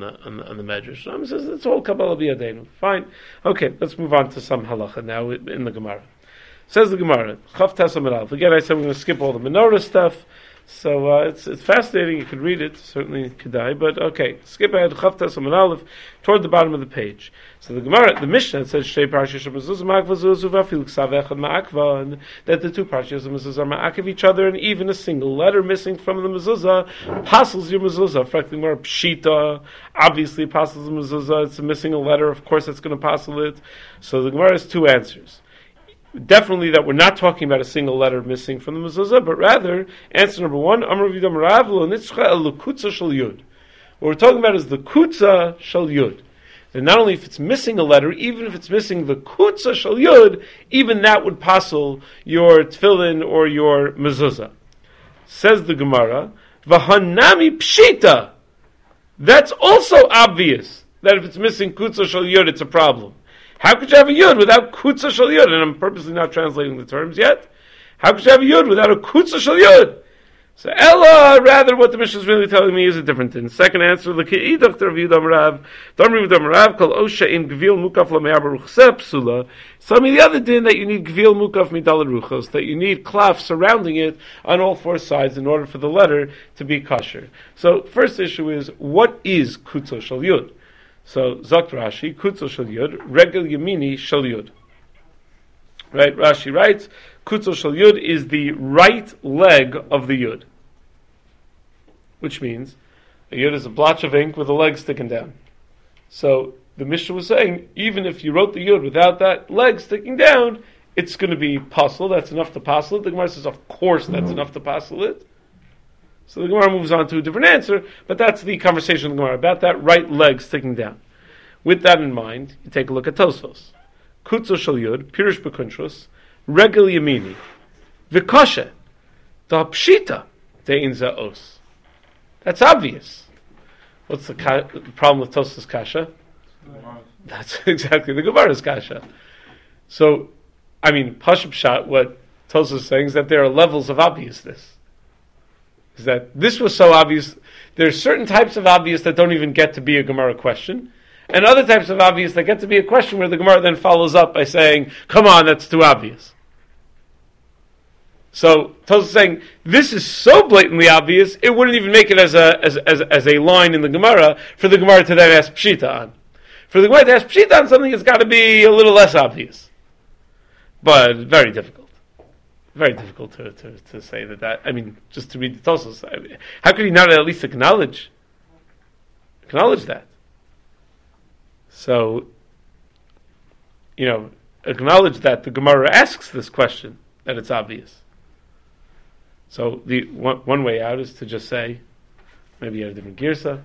[SPEAKER 1] Medrash. The Rambam says it's all Kabbalah b'yadenu. Fine. Okay, let's move on to some halacha now in the Gemara. Says the Gemara, Chav Tesam and Aleph. Again, I said we're going to skip all the menorah stuff. So it's fascinating. You could read it, certainly kedai. But okay, skip ahead. Chav Tesam and Aleph toward the bottom of the page. So the Gemara, the Mishnah says Shtei Parshas Mezuzah Ma'akva Zuzu V'Afil Ksav Echad Ma'akva, and that the 2 Parshas of Mezuzah are Ma'akiv each other, and even a single letter missing from the Mezuzah passes your Mezuzah. Affecting more Pshita, obviously passes the Mezuzah. It's missing a letter, of course, that's going to passel it. So the Gemara has 2 answers. Definitely that we're not talking about a single letter missing from the mezuzah, but rather, answer number 1, Amar Vidam Rav lo nitzcha el kutza shel yud. What we're talking about is the kutza shel yud. That not only if it's missing a letter, even if it's missing the kutza shel yud, even that would passel your tefillin or your mezuzah. Says the Gemara, v'hanami pshita. That's also obvious that if it's missing kutza shel yud, it's a problem. How could you have a yud without kutza shel yud? And I'm purposely not translating the terms yet. How could you have a yud without a kutza shel yud? So Ella, rather what the Mishnah is really telling me is a different thing. Second answer, l'ke'idach terviyudam rav, damrivudam rav, kol osha in gvil mukaf lame'ar baruchseh psula. Tell me the other din that you need gvil mukaf midal ruchos, that you need klaf surrounding it on all 4 sides in order for the letter to be kosher. So first issue is, what is kutza shel yud? So, Zakt Rashi, Kutzo Shel Yud, Regel Yemini Shel Yud. Right, Rashi writes, Kutzo Shel Yud is the right leg of the Yud. Which means, a Yud is a blotch of ink with a leg sticking down. So, the Mishnah was saying, even if you wrote the Yud without that leg sticking down, it's going to be passel, that's enough to passel it. The Gemara says, of course that's enough to passel it. So the Gemara moves on to a different answer, but that's the conversation of the Gemara, about that right leg sticking down. With that in mind, you take a look at Tosfos. Kutzo shel yud, pirush b'kuntrus, regel yamini, v'koshe, da pshita, de'in za'os. That's obvious. What's the problem with Tosfos kasha? That's exactly the Gemara's kasha. So, I mean, Pashab Shat, what Tosfos is saying is that there are levels of obviousness. Is that this was so obvious. There's certain types of obvious that don't even get to be a Gemara question, and other types of obvious that get to be a question where the Gemara then follows up by saying, come on, that's too obvious. So Tosfos is saying, this is so blatantly obvious, it wouldn't even make it as a line in the Gemara for the Gemara to then ask Pshita on. For the Gemara to ask Pshita on something, it's got to be a little less obvious. But very difficult. Very difficult to say that. I mean, just to read the Tosfos. How could he not at least acknowledge that? So, acknowledge that the Gemara asks this question, that it's obvious. So the one way out is to just say, Maybe you have a different girsa.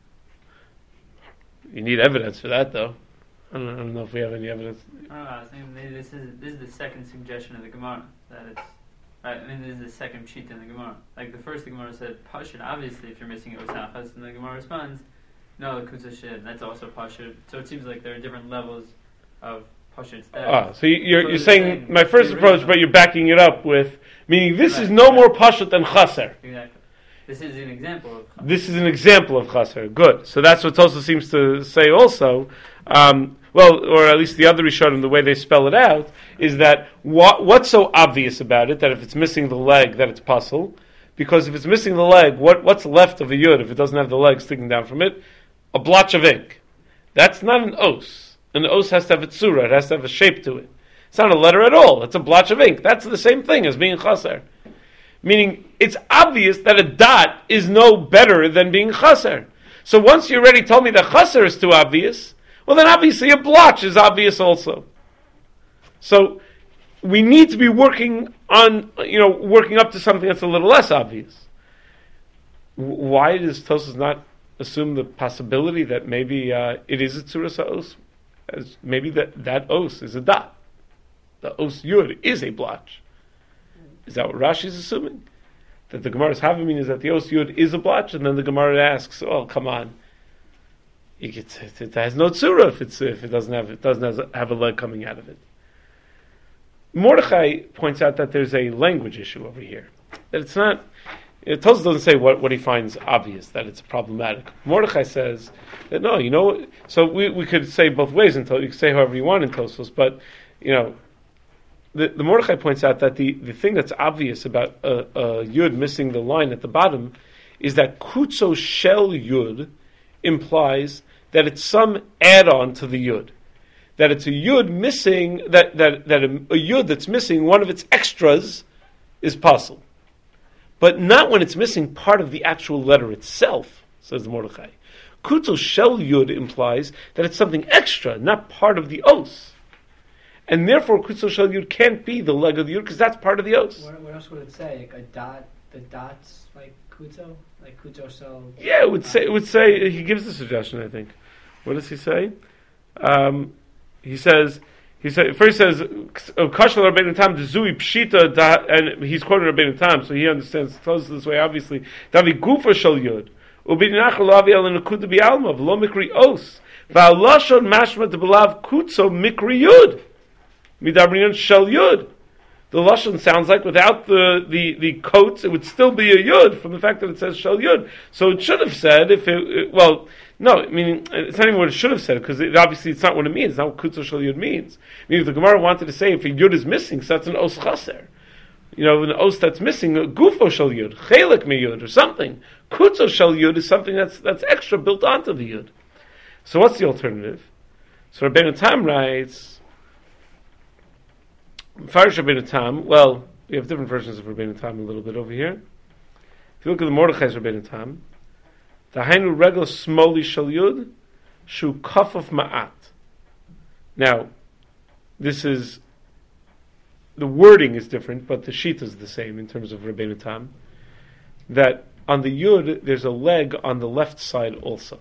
[SPEAKER 1] You need evidence for that, though. I don't know if we have any evidence.
[SPEAKER 5] I don't know. I was thinking maybe this is the second suggestion of the Gemara that it's. Right, I mean, this is the second sheet in the Gemara. Like the first, the Gemara said Pashut. Obviously, if you're missing Osachas, and the Gemara responds, no, the Kutza Shid. That's also Pashut. So it seems like there are different levels of Pashut.
[SPEAKER 1] So you're saying my first approach, but you're backing it up with meaning this is no more Pashut than Chaser.
[SPEAKER 5] Exactly. This is an example of Chaser.
[SPEAKER 1] This is an example of Chaser. Good. So that's what Tosa seems to say also. Well, or at least the other Rishonim, the way they spell it out, is that what's so obvious about it, that if it's missing the leg, that it's puzzle? Because if it's missing the leg, what's left of a yud if it doesn't have the leg sticking down from it? A blotch of ink. That's not an os. An os has to have a tzura, it has to have a shape to it. It's not a letter at all, it's a blotch of ink. That's the same thing as being chaser. Meaning, it's obvious that a dot is no better than being chaser. So once you already told me that chaser is too obvious, well then obviously a blotch is obvious also. So we need to be working on, working up to something that's a little less obvious. Why does Tosas not assume the possibility that maybe it is a tzuras os? As maybe that os is a dot. The os yud is a blotch. Is that what Rashi is assuming? That the Gemara's Havamim is that the os yud is a blotch, and then the Gemara asks, "Oh, come on, it has no tzura if it doesn't have a leg coming out of it." Mordechai points out that there's a language issue over here. That it's not. Tosfos doesn't say what he finds obvious, that it's problematic. Mordechai says that no, so we could say both ways until you can say however you want in Tosfos, but the Mordechai points out that the thing that's obvious about a yud missing the line at the bottom is that kutzo shel yud implies that it's some add-on to the yud. That it's a yud missing, that a yud that's missing one of its extras is possible. But not when it's missing part of the actual letter itself, says Mordechai. Kutzo shel yud implies that it's something extra, not part of the os. And therefore, kutzo shel yud can't be the leg of the yud, because that's part of the os.
[SPEAKER 2] What else would it say? Like a dot, the dots like kutzo? Like kutzo shel...
[SPEAKER 1] Yeah, it would say, he gives the suggestion, I think. What does he say? He says, first says, Kashal Rabbeinu Tam, Zui Pshita, and he's quoting Rabbeinu Tam, so he understands, tells us this way, obviously, Davi Gufa Shal Yud, Ubidinach Lavi El Nakuda Bialma, V'lo Mikri Os, V'alashon Mashma Debelav Kutzo Mikri Yud, Midabrinon Shal Yud. The Lashon sounds like without the coats, it would still be a Yud from the fact that it says Shal Yud. So it should have said, no, meaning it's not even what it should have said, because obviously it's not what it means. It's not what Kutzo Shal Yud means. Meaning if the Gemara wanted to say if a Yud is missing, so that's an Os Chaser. An Os that's missing, a Gufo Shal Yud, Chelek Me Yud, or something. Kutzo Shal Yud is something that's extra built onto the Yud. So what's the alternative? So Rabbeinu Tam writes, Farish Rabbeinu Tam, well, we have different versions of Rabbeinu Tam a little bit over here. If you look at the Mordechai's Rabbeinu Tam, Dahainu regel smoli shel yud, shu kafaf ma'at. Now, this is, the wording is different, but the sheet is the same in terms of Rabbeinu Tam, that on the yud, there's a leg on the left side also.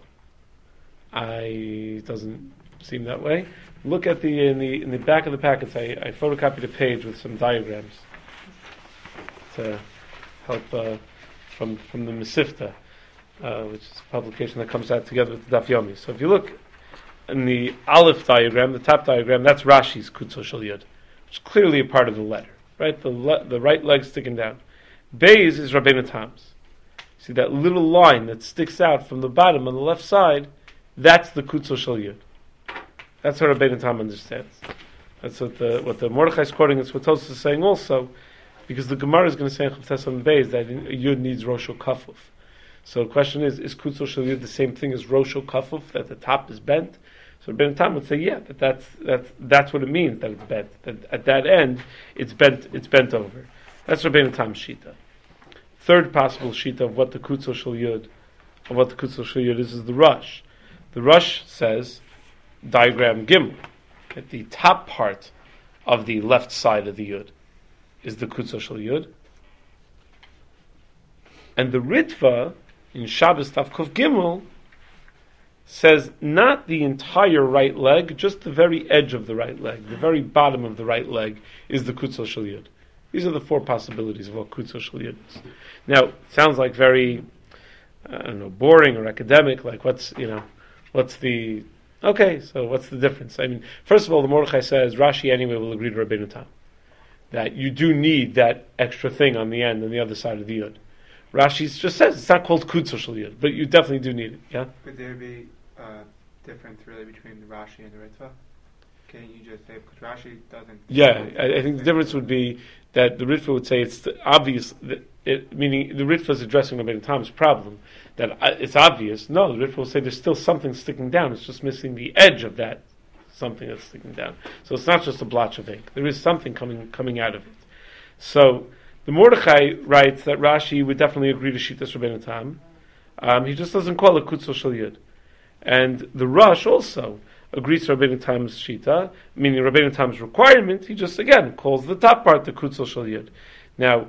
[SPEAKER 1] It doesn't seem that way. Look at in the back of the packets. I photocopied a page with some diagrams to help from the Mesifta, which is a publication that comes out together with the Daf Yomi. So if you look in the Aleph diagram, the top diagram, that's Rashi's Kutzo Shel Yud, which is clearly a part of the letter, right? The right leg sticking down. Beis is Rabbeinu Tam's. See that little line that sticks out from the bottom on the left side? That's the Kutzo Shel Yud. That's what Rabbeinu Tam understands. That's what the Mordechai is quoting. It's what Tosfos is saying also, because the Gemara is going to say in Chavtes on Beis that a Yud needs Rosho Kafuf. So the question is Kutzo Shel Yud the same thing as Rosho Kafuf, that the top is bent? So Rabbeinu Tam would say, yeah, that's what it means, that it's bent. That at that end, it's bent over. That's Rabbeinu Tam's Shita. Third possible Shita of what the Kutzo Shel Yud is the Rush. The Rush says, diagram Gimel, at the top part of the left side of the Yud is the Kutzo Shel Yud, and the Ritva in Shabbos Tav Kuf Gimel says not the entire right leg, just the very edge of the right leg, the very bottom of the right leg is the Kutzal Shel Yud. These are the four possibilities of what Kutzal Shel Yud is. Now, it sounds like very, boring or academic, like what's the difference? I mean, first of all, the Mordechai says, Rashi anyway will agree to Rabbeinu Tam, that you do need that extra thing on the end, on the other side of the Yud. Rashi just says it's not called Kutzal Shel Yud, but you definitely do need it, yeah?
[SPEAKER 4] Could there be a difference really between the Rashi and the Ritva? Can you just say, because Rashi doesn't...
[SPEAKER 1] Yeah, I think the difference would be that the Ritva would say it's obvious, meaning the Ritva is addressing Rabbeinu Tam's problem, that it's obvious. No, the Ritva will say there's still something sticking down, it's just missing the edge of that something that's sticking down. So it's not just a blotch of ink. There is something coming out of it. So the Mordechai writes that Rashi would definitely agree to Shitas Rabbeinu Tam. He just doesn't call it Kutzal Shel Yud. And the Rosh also agrees to Rabbeinu Tam's Shita, meaning Rabbeinu Tam's requirement. He just, again, calls the top part the Kutzal Shel Yud. Now,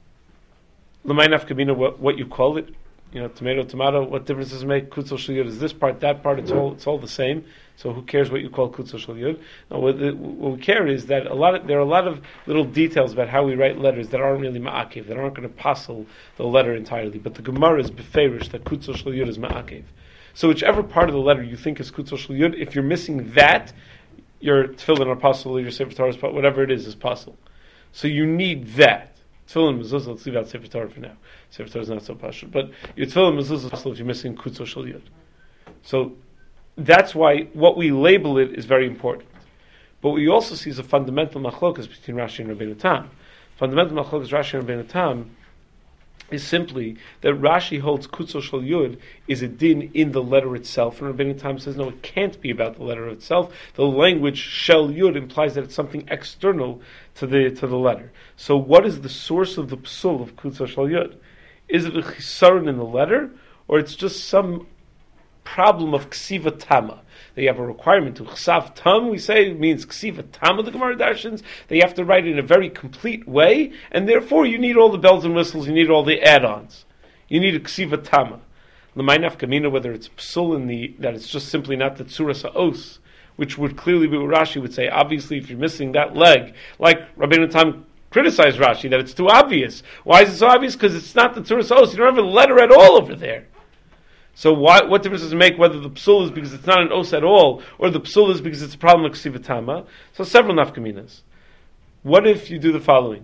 [SPEAKER 1] L'may nafka mina, what you call it, tomato, what difference does it make? Kutzal Shel Yud is this part, that part, it's all the same. So who cares what you call Kutzal Shel Yud? No, what we care is that there are a lot of little details about how we write letters that aren't really ma'akev, that aren't going to passel the letter entirely. But the Gemara is beferish that Kutzal Shel Yud is ma'akev. So whichever part of the letter you think is Kutzal Shel Yud, if you're missing that, your tefillin are possible, your Sefer Torah is possible, whatever it is possible. So you need that. Tefillin mezuzah, let's leave out Sefer Torah for now. Sefer Torah is not so possible. But your tefillin mezuzah is possible if you're missing Kutzal Shel Yud. So that's why what we label it is very important. But what we also see is a fundamental machlokas between Rashi and Rabbeinu Tam. Fundamental machlokas Rashi and Rabbeinu Tam is simply that Rashi holds Kutzal Shel Yud is a din in the letter itself, and Rabbeinu Tam says no, it can't be about the letter itself. The language Shel Yud implies that it's something external to the letter. So what is the source of the psul of Kutzal Shel Yud? Is it a chisaron in the letter, or it's just some problem of ksiva tama? They have a requirement to chsav tam, we say, it means ksiva tama, the Gemara darshans. They have to write it in a very complete way, and therefore you need all the bells and whistles, you need all the add-ons. You need a ksiva tama. L'may nafka mina, whether it's psul that it's just simply not the tzuras ha'os, which would clearly be what Rashi would say. Obviously, if you're missing that leg, like Rabbeinu Tam criticized Rashi, that it's too obvious. Why is it so obvious? Because it's not the tzuras ha'os. You don't have a letter at all over there. So what difference does it make whether the psul is because it's not an os at all, or the psul is because it's a problem of ksiva tama? So several nafkaminas. What if you do the following?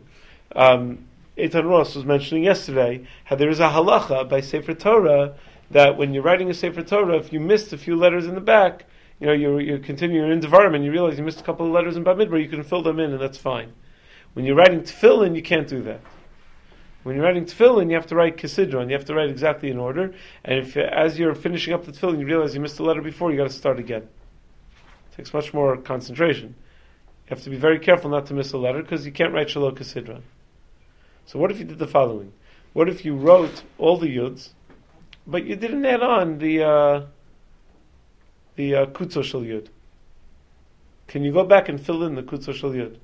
[SPEAKER 1] Eitan Ross was mentioning yesterday how there is a halacha by Sefer Torah that when you're writing a Sefer Torah, if you missed a few letters in the back, you're continuing in Devarim and you realize you missed a couple of letters in Bamidbar, you can fill them in and that's fine. When you're writing tefillin, you can't do that. When you're writing tefillin, you have to write Kisidron. You have to write exactly in order. And if, as you're finishing up the tefillin, you realize you missed a letter before, you got to start again. It takes much more concentration. You have to be very careful not to miss a letter because you can't write Shalom Kisidron. So what if you did the following? What if you wrote all the yuds, but you didn't add on the Kutzal Shel Yud? Can you go back and fill in the Kutzal Shel Yud?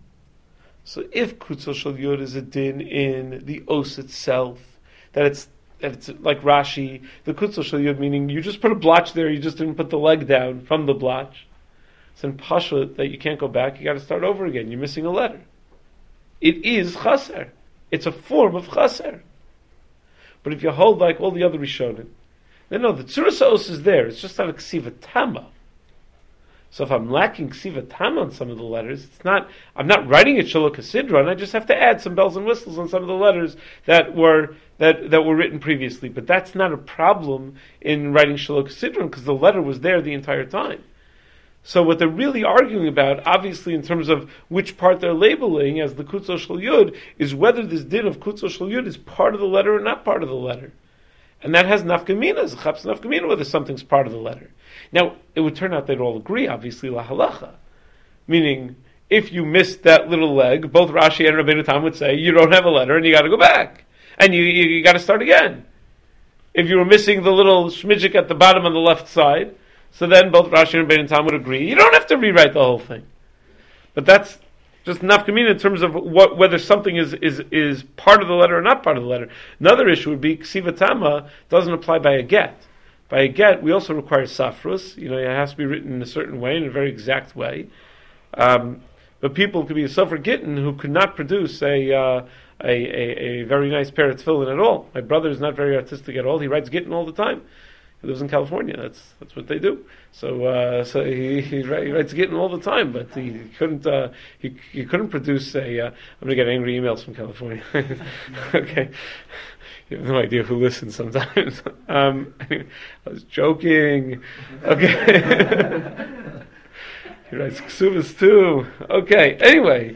[SPEAKER 1] So if Kutzal Shel Yud is a din in the os itself, that it's like Rashi, the Kutzal Shel Yud, meaning you just put a blotch there, you just didn't put the leg down from the blotch. It's in Pasha that you can't go back, you got to start over again, you're missing a letter. It is chaser. It's a form of chaser. But if you hold like all the other Rishonim, then no, the Tzuras os is there, it's just not a ksiva tama. So if I'm lacking ksiva tam on some of the letters, I'm not writing it Shalom Kisidron, I just have to add some bells and whistles on some of the letters that were written previously. But that's not a problem in writing Shalom Kisidron because the letter was there the entire time. So what they're really arguing about, obviously in terms of which part they're labeling as the Kutzal Shel Yud, is whether this din of Kutzal Shel Yud is part of the letter or not part of the letter. And that has nafkaminas, chaps nafkamina, whether something's part of the letter. Now, it would turn out they'd all agree, obviously, la halacha. Meaning, if you missed that little leg, both Rashi and Rabbeinu Tam would say, you don't have a letter and you got to go back. And you got to start again. If you were missing the little shmidzik at the bottom on the left side, so then both Rashi and Rabbeinu Tam would agree, you don't have to rewrite the whole thing. But that's just nafkamina in terms of whether something is part of the letter or not part of the letter. Another issue would be ksivatama doesn't apply by a get. By a get, we also require safrus. It has to be written in a certain way, in a very exact way. But people could be a sofer gittin who could not produce a very nice pair of tefillin at all. My brother is not very artistic at all. He writes gittin all the time. He lives in California. That's what they do. So he writes gittin all the time, but he couldn't he couldn't produce a. I'm going to get angry emails from California. Okay, you have no idea who listens sometimes. I was joking. Okay. He writes ksuvas too. Okay. Anyway.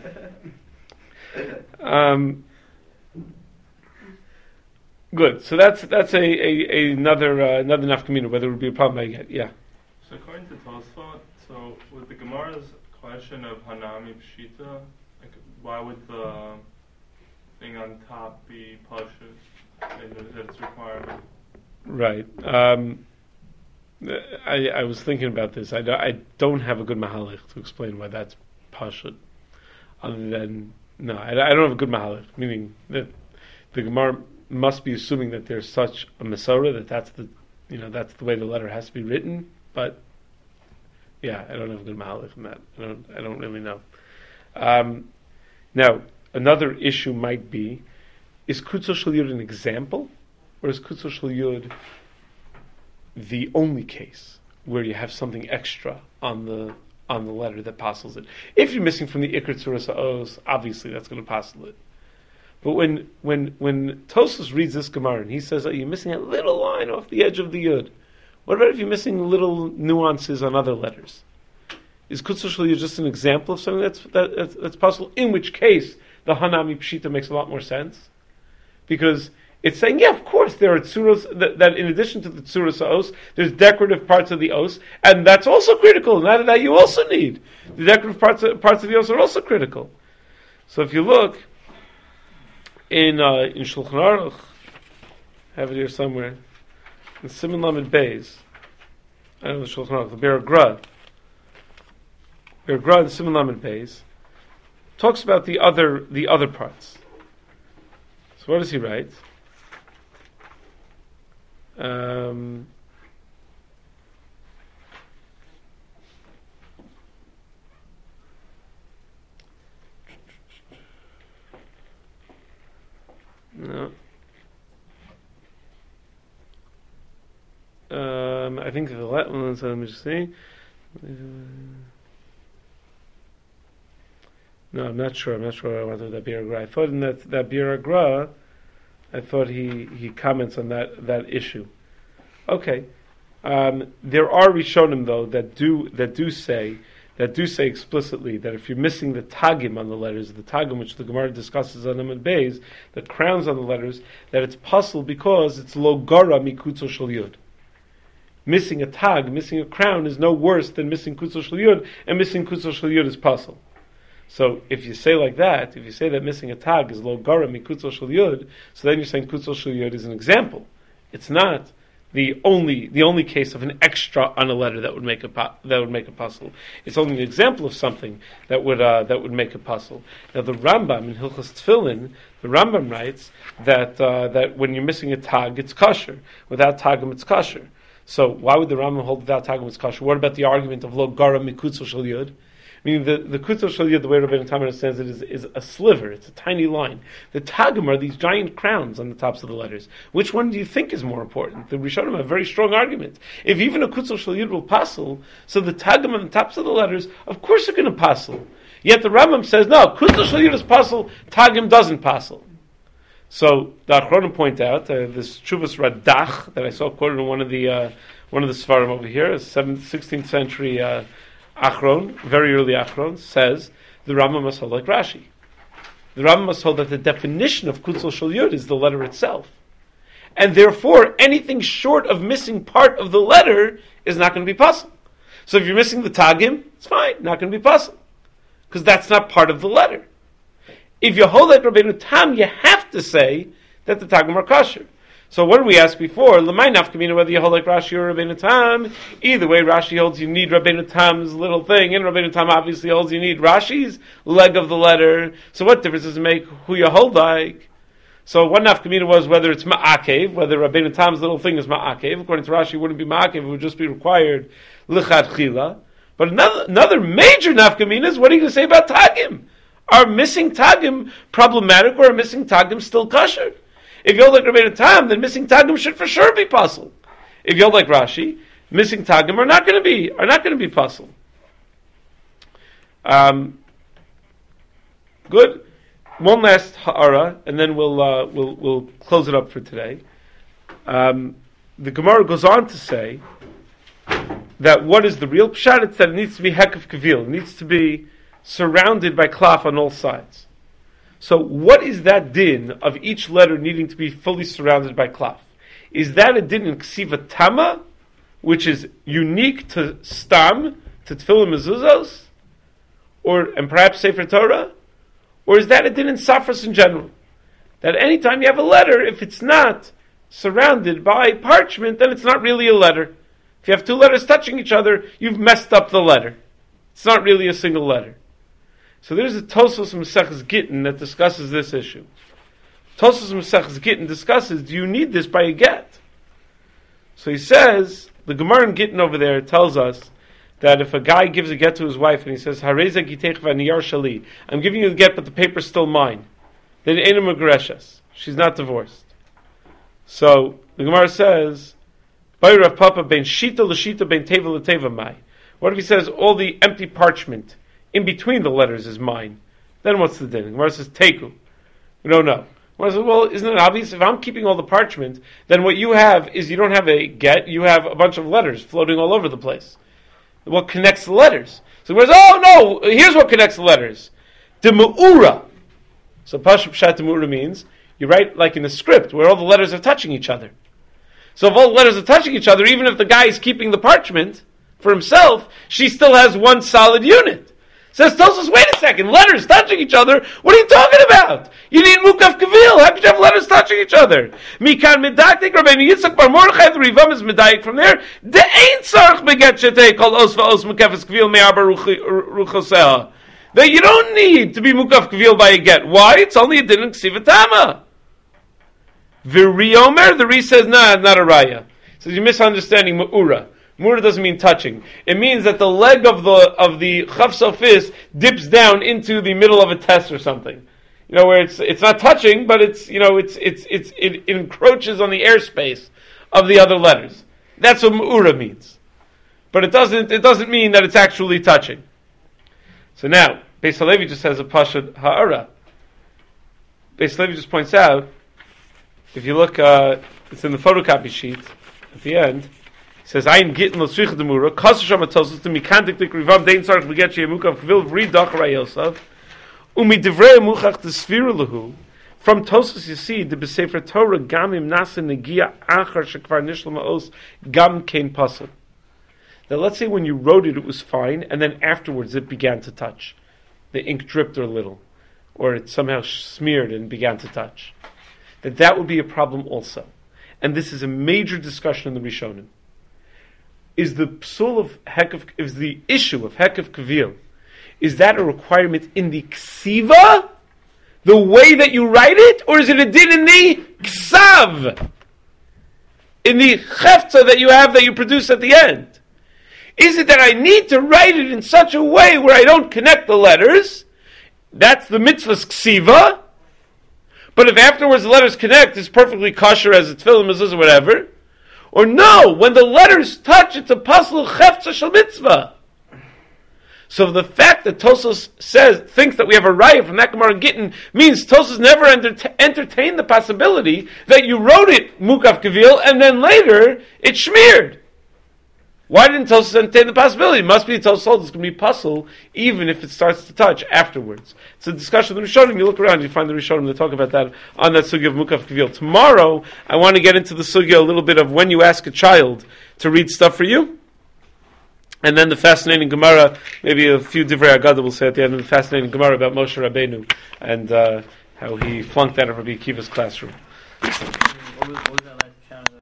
[SPEAKER 1] Good. So that's another nafkamina. Whether it would be a problem I get. Yeah.
[SPEAKER 6] So according to Tosfot, so with the Gemara's question of Hanami Pshita, like why would the thing on top be Pashut in its requirement?
[SPEAKER 1] Right. I was thinking about this. I don't have a good mahalich to explain why that's Pashut. Other than no, I don't have a good mahalich. Meaning that the Gemara must be assuming that there's such a Masorah that's the way the letter has to be written. But yeah, I don't have a good mahalich in that. I don't really know. Now, another issue might be: is Kutzah Shel Yud an example, or is Kutzah Shel Yud the only case where you have something extra on the letter that passels it? If you're missing from the Iker Tzuras Ha'os, obviously that's going to passel it. But when Tosfos reads this Gemara and he says, you're missing a little line off the edge of the Yud, what about if you're missing little nuances on other letters? Is Kutzah Shel Yud just an example of something that's possible? In which case, the Hanami Pshita makes a lot more sense. Because it's saying, yeah, of course, there are tzuros that in addition to the tzuros os, there's decorative parts of the os, and that's also critical. And out of that, you also need the decorative parts of the os are also critical. So if you look in Shulchan Aruch, I have it here somewhere, in Siman Lamed Beis, I don't know the Shulchan Aruch, the Be'er Gra in Siman Lamed Beis talks about the other parts. So what does he write? No. I think the Latin one, so let me just see. No, I'm not sure. I wanted that Be'er Gra. I thought in that Be'er Gra, I thought he comments on that issue. Okay, there are Rishonim though that do say explicitly that if you're missing the tagim on the letters, the tagim which the Gemara discusses on Amud Beis, the crowns on the letters, that it's puzzle because it's lo gara mi kutzos shel yud. Missing a tag, missing a crown, is no worse than missing kutzos shel yud, and missing kutzos shel yud is puzzle. So if you say like that, if you say that missing a tag is lo gara mi kutzos shel yud, so then you're saying kutzos shel yud is an example. It's not the only case of an extra on a letter that would make a puzzle. It's only an example of something that would make a puzzle. Now the Rambam in Hilchos Tefillin, the Rambam writes that when you're missing a tag, it's kosher. Without tagim, it's kosher. So why would the Rambam hold without tagim it's kosher? What about the argument of lo gara mi kutzos shel yud? Meaning the kutzos shel yud, the way Rabbeinu Tam understands it, is a sliver. It's a tiny line. The tagim are these giant crowns on the tops of the letters. Which one do you think is more important? The Rishonim have a very strong argument. If even a kutzos shel yud will passel, so the tagim on the tops of the letters, of course, are going to passel. Yet the Rambam says, no, kutzos shel yud is passel, tagim doesn't passel. So the Achronim point out this Chuvas Radach that I saw quoted in one of the Sfarim over here, a 16th century Achron, very early Achron, says the Rambam must hold like Rashi. The Rambam must hold that the definition of Kutzos Shel Yud is the letter itself, and therefore anything short of missing part of the letter is not going to be puzzle. So if you're missing the tagim, it's fine, not going to be puzzle, because that's not part of the letter. If you hold like Rabbeinu Tam, you have to say that the tagim are kosher. So what did we ask before? L'may nafkamina, whether you hold like Rashi or Rabbeinu Tam. Either way, Rashi holds you need Rabbeinu Tam's little thing, and Rabbeinu Tam obviously holds you need Rashi's leg of the letter. So what difference does it make who you hold like? So one nafkamina was whether it's ma'akev, whether Rabbeinu Tam's little thing is ma'akev. According to Rashi, it wouldn't be ma'akev, it would just be required l'chadchila. But another major nafkamina is, what are you going to say about tagim? Are missing tagim problematic, or are missing tagim still kosher? If you hold like Rabbeinu Tam, then missing tagim should for sure be puzzle. If you hold like Rashi, missing tagim are not going to be puzzle. Good. One last ha'ara, and then we'll close it up for today. The Gemara goes on to say that what is the real pshat? It's that it needs to be hekef kavil. It needs to be surrounded by klaf on all sides. So what is that din of each letter needing to be fully surrounded by klaf? Is that a din in ksiva tama, which is unique to stam, to tefillah mezuzos, and perhaps sefer Torah? Or is that a din in safras in general? That anytime you have a letter, if it's not surrounded by parchment, then it's not really a letter. If you have two letters touching each other, you've messed up the letter. It's not really a single letter. So there's a Tosfos Maseches Gittin that discusses this issue. Tosfos Maseches Gittin discusses, do you need this by a get? So he says, the Gemara in Gittin over there tells us that if a guy gives a get to his wife and he says, Hareza gitech v'niyar shali, I'm giving you the get, but the paper's still mine, then Eina Megreshes. She's not divorced. So the Gemara says, Bayrav Papa ben shita l'shita ben teva l'teva mai. What if he says all the empty parchment in between the letters is mine? Then what's the din? The Gemara says, Teku. We don't know. The Gemara says, well, isn't it obvious? If I'm keeping all the parchment, then what you have is you don't have a get, you have a bunch of letters floating all over the place. What connects the letters? So the Gemara says, oh no, here's what connects the letters. The Me'ura. So Pashup Pshat Me'ura means, you write like in a script where all the letters are touching each other. So if all the letters are touching each other, even if the guy is keeping the parchment for himself, she still has one solid unit. Says Tosfos, wait a second, letters touching each other? What are you talking about? You need mukaf kavil. How could you have letters touching each other? Mikan medaktik Rabbeinu Yitzchak bar Mordechai, the Rivam is medayik from there. De ein tzarich beget shetei kol os va'os mukafes kavil me'arba ruchosea. That you don't need to be mukaf kavil by a get. Why? It's only a din in ksiva tama. V'riomer, the Ri says, nah, not a raya. So you're misunderstanding Me'ura. Me'ura doesn't mean touching. It means that the leg of the Chaf Sofis dips down into the middle of a test or something. You know, where it's not touching, but it encroaches on the airspace of the other letters. That's what Me'ura means. But it doesn't mean that it's actually touching. So now, Beis Halevi just has a Pashut Ha'ara. Beis Halevi just points out, if you look, it's in the photocopy sheet at the end. It says, "Ein gittin lo tzricha demura kaser sham atosos to mikandik dik rivav dein tzarich beget sheyemukav kvil v'ri dach rayosav umi divrei muchach desfiru lahu." From Tosfos you see the b'sefer Torah gamim nasa negia achar shekvar nishlam os gam kein pasuk. Now let's say when you wrote it, it was fine, and then afterwards it began to touch. The ink dripped a little, or it somehow smeared and began to touch. That would be a problem also. And this is a major discussion in the Rishonim. Is the psul of hekef, is the issue of hekef kavil, is that a requirement in the ksiva, the way that you write it, or is it a din in the ksav, in the chefza that you have, that you produce at the end? Is it that I need to write it in such a way where I don't connect the letters? That's the mitzvah's ksiva. But if afterwards the letters connect, it's perfectly kosher as a tefillah, mezuzah, whatever. Or no, when the letters touch, it's a pasal chefza shel mitzvah. So the fact that Tosfos thinks that we have a raya from that Gemara in Gittin means Tosfos never entertained the possibility that you wrote it mukaf kavil and then later it smeared. Why didn't Tosfos entertain the possibility? It must be Tosfos holds it's going to be puzzle even if it starts to touch afterwards. It's a discussion of the Rishonim. You look around, you find the Rishonim that talk about that on that sugya of Mukaf Kavil. Tomorrow, I want to get into the sugya a little bit of when you ask a child to read stuff for you. And then the fascinating Gemara, maybe a few Divrei Agada will say at the end of the fascinating Gemara about Moshe Rabbeinu and how he flunked out of Rabbi Akiva's classroom.
[SPEAKER 5] what was that last pshat?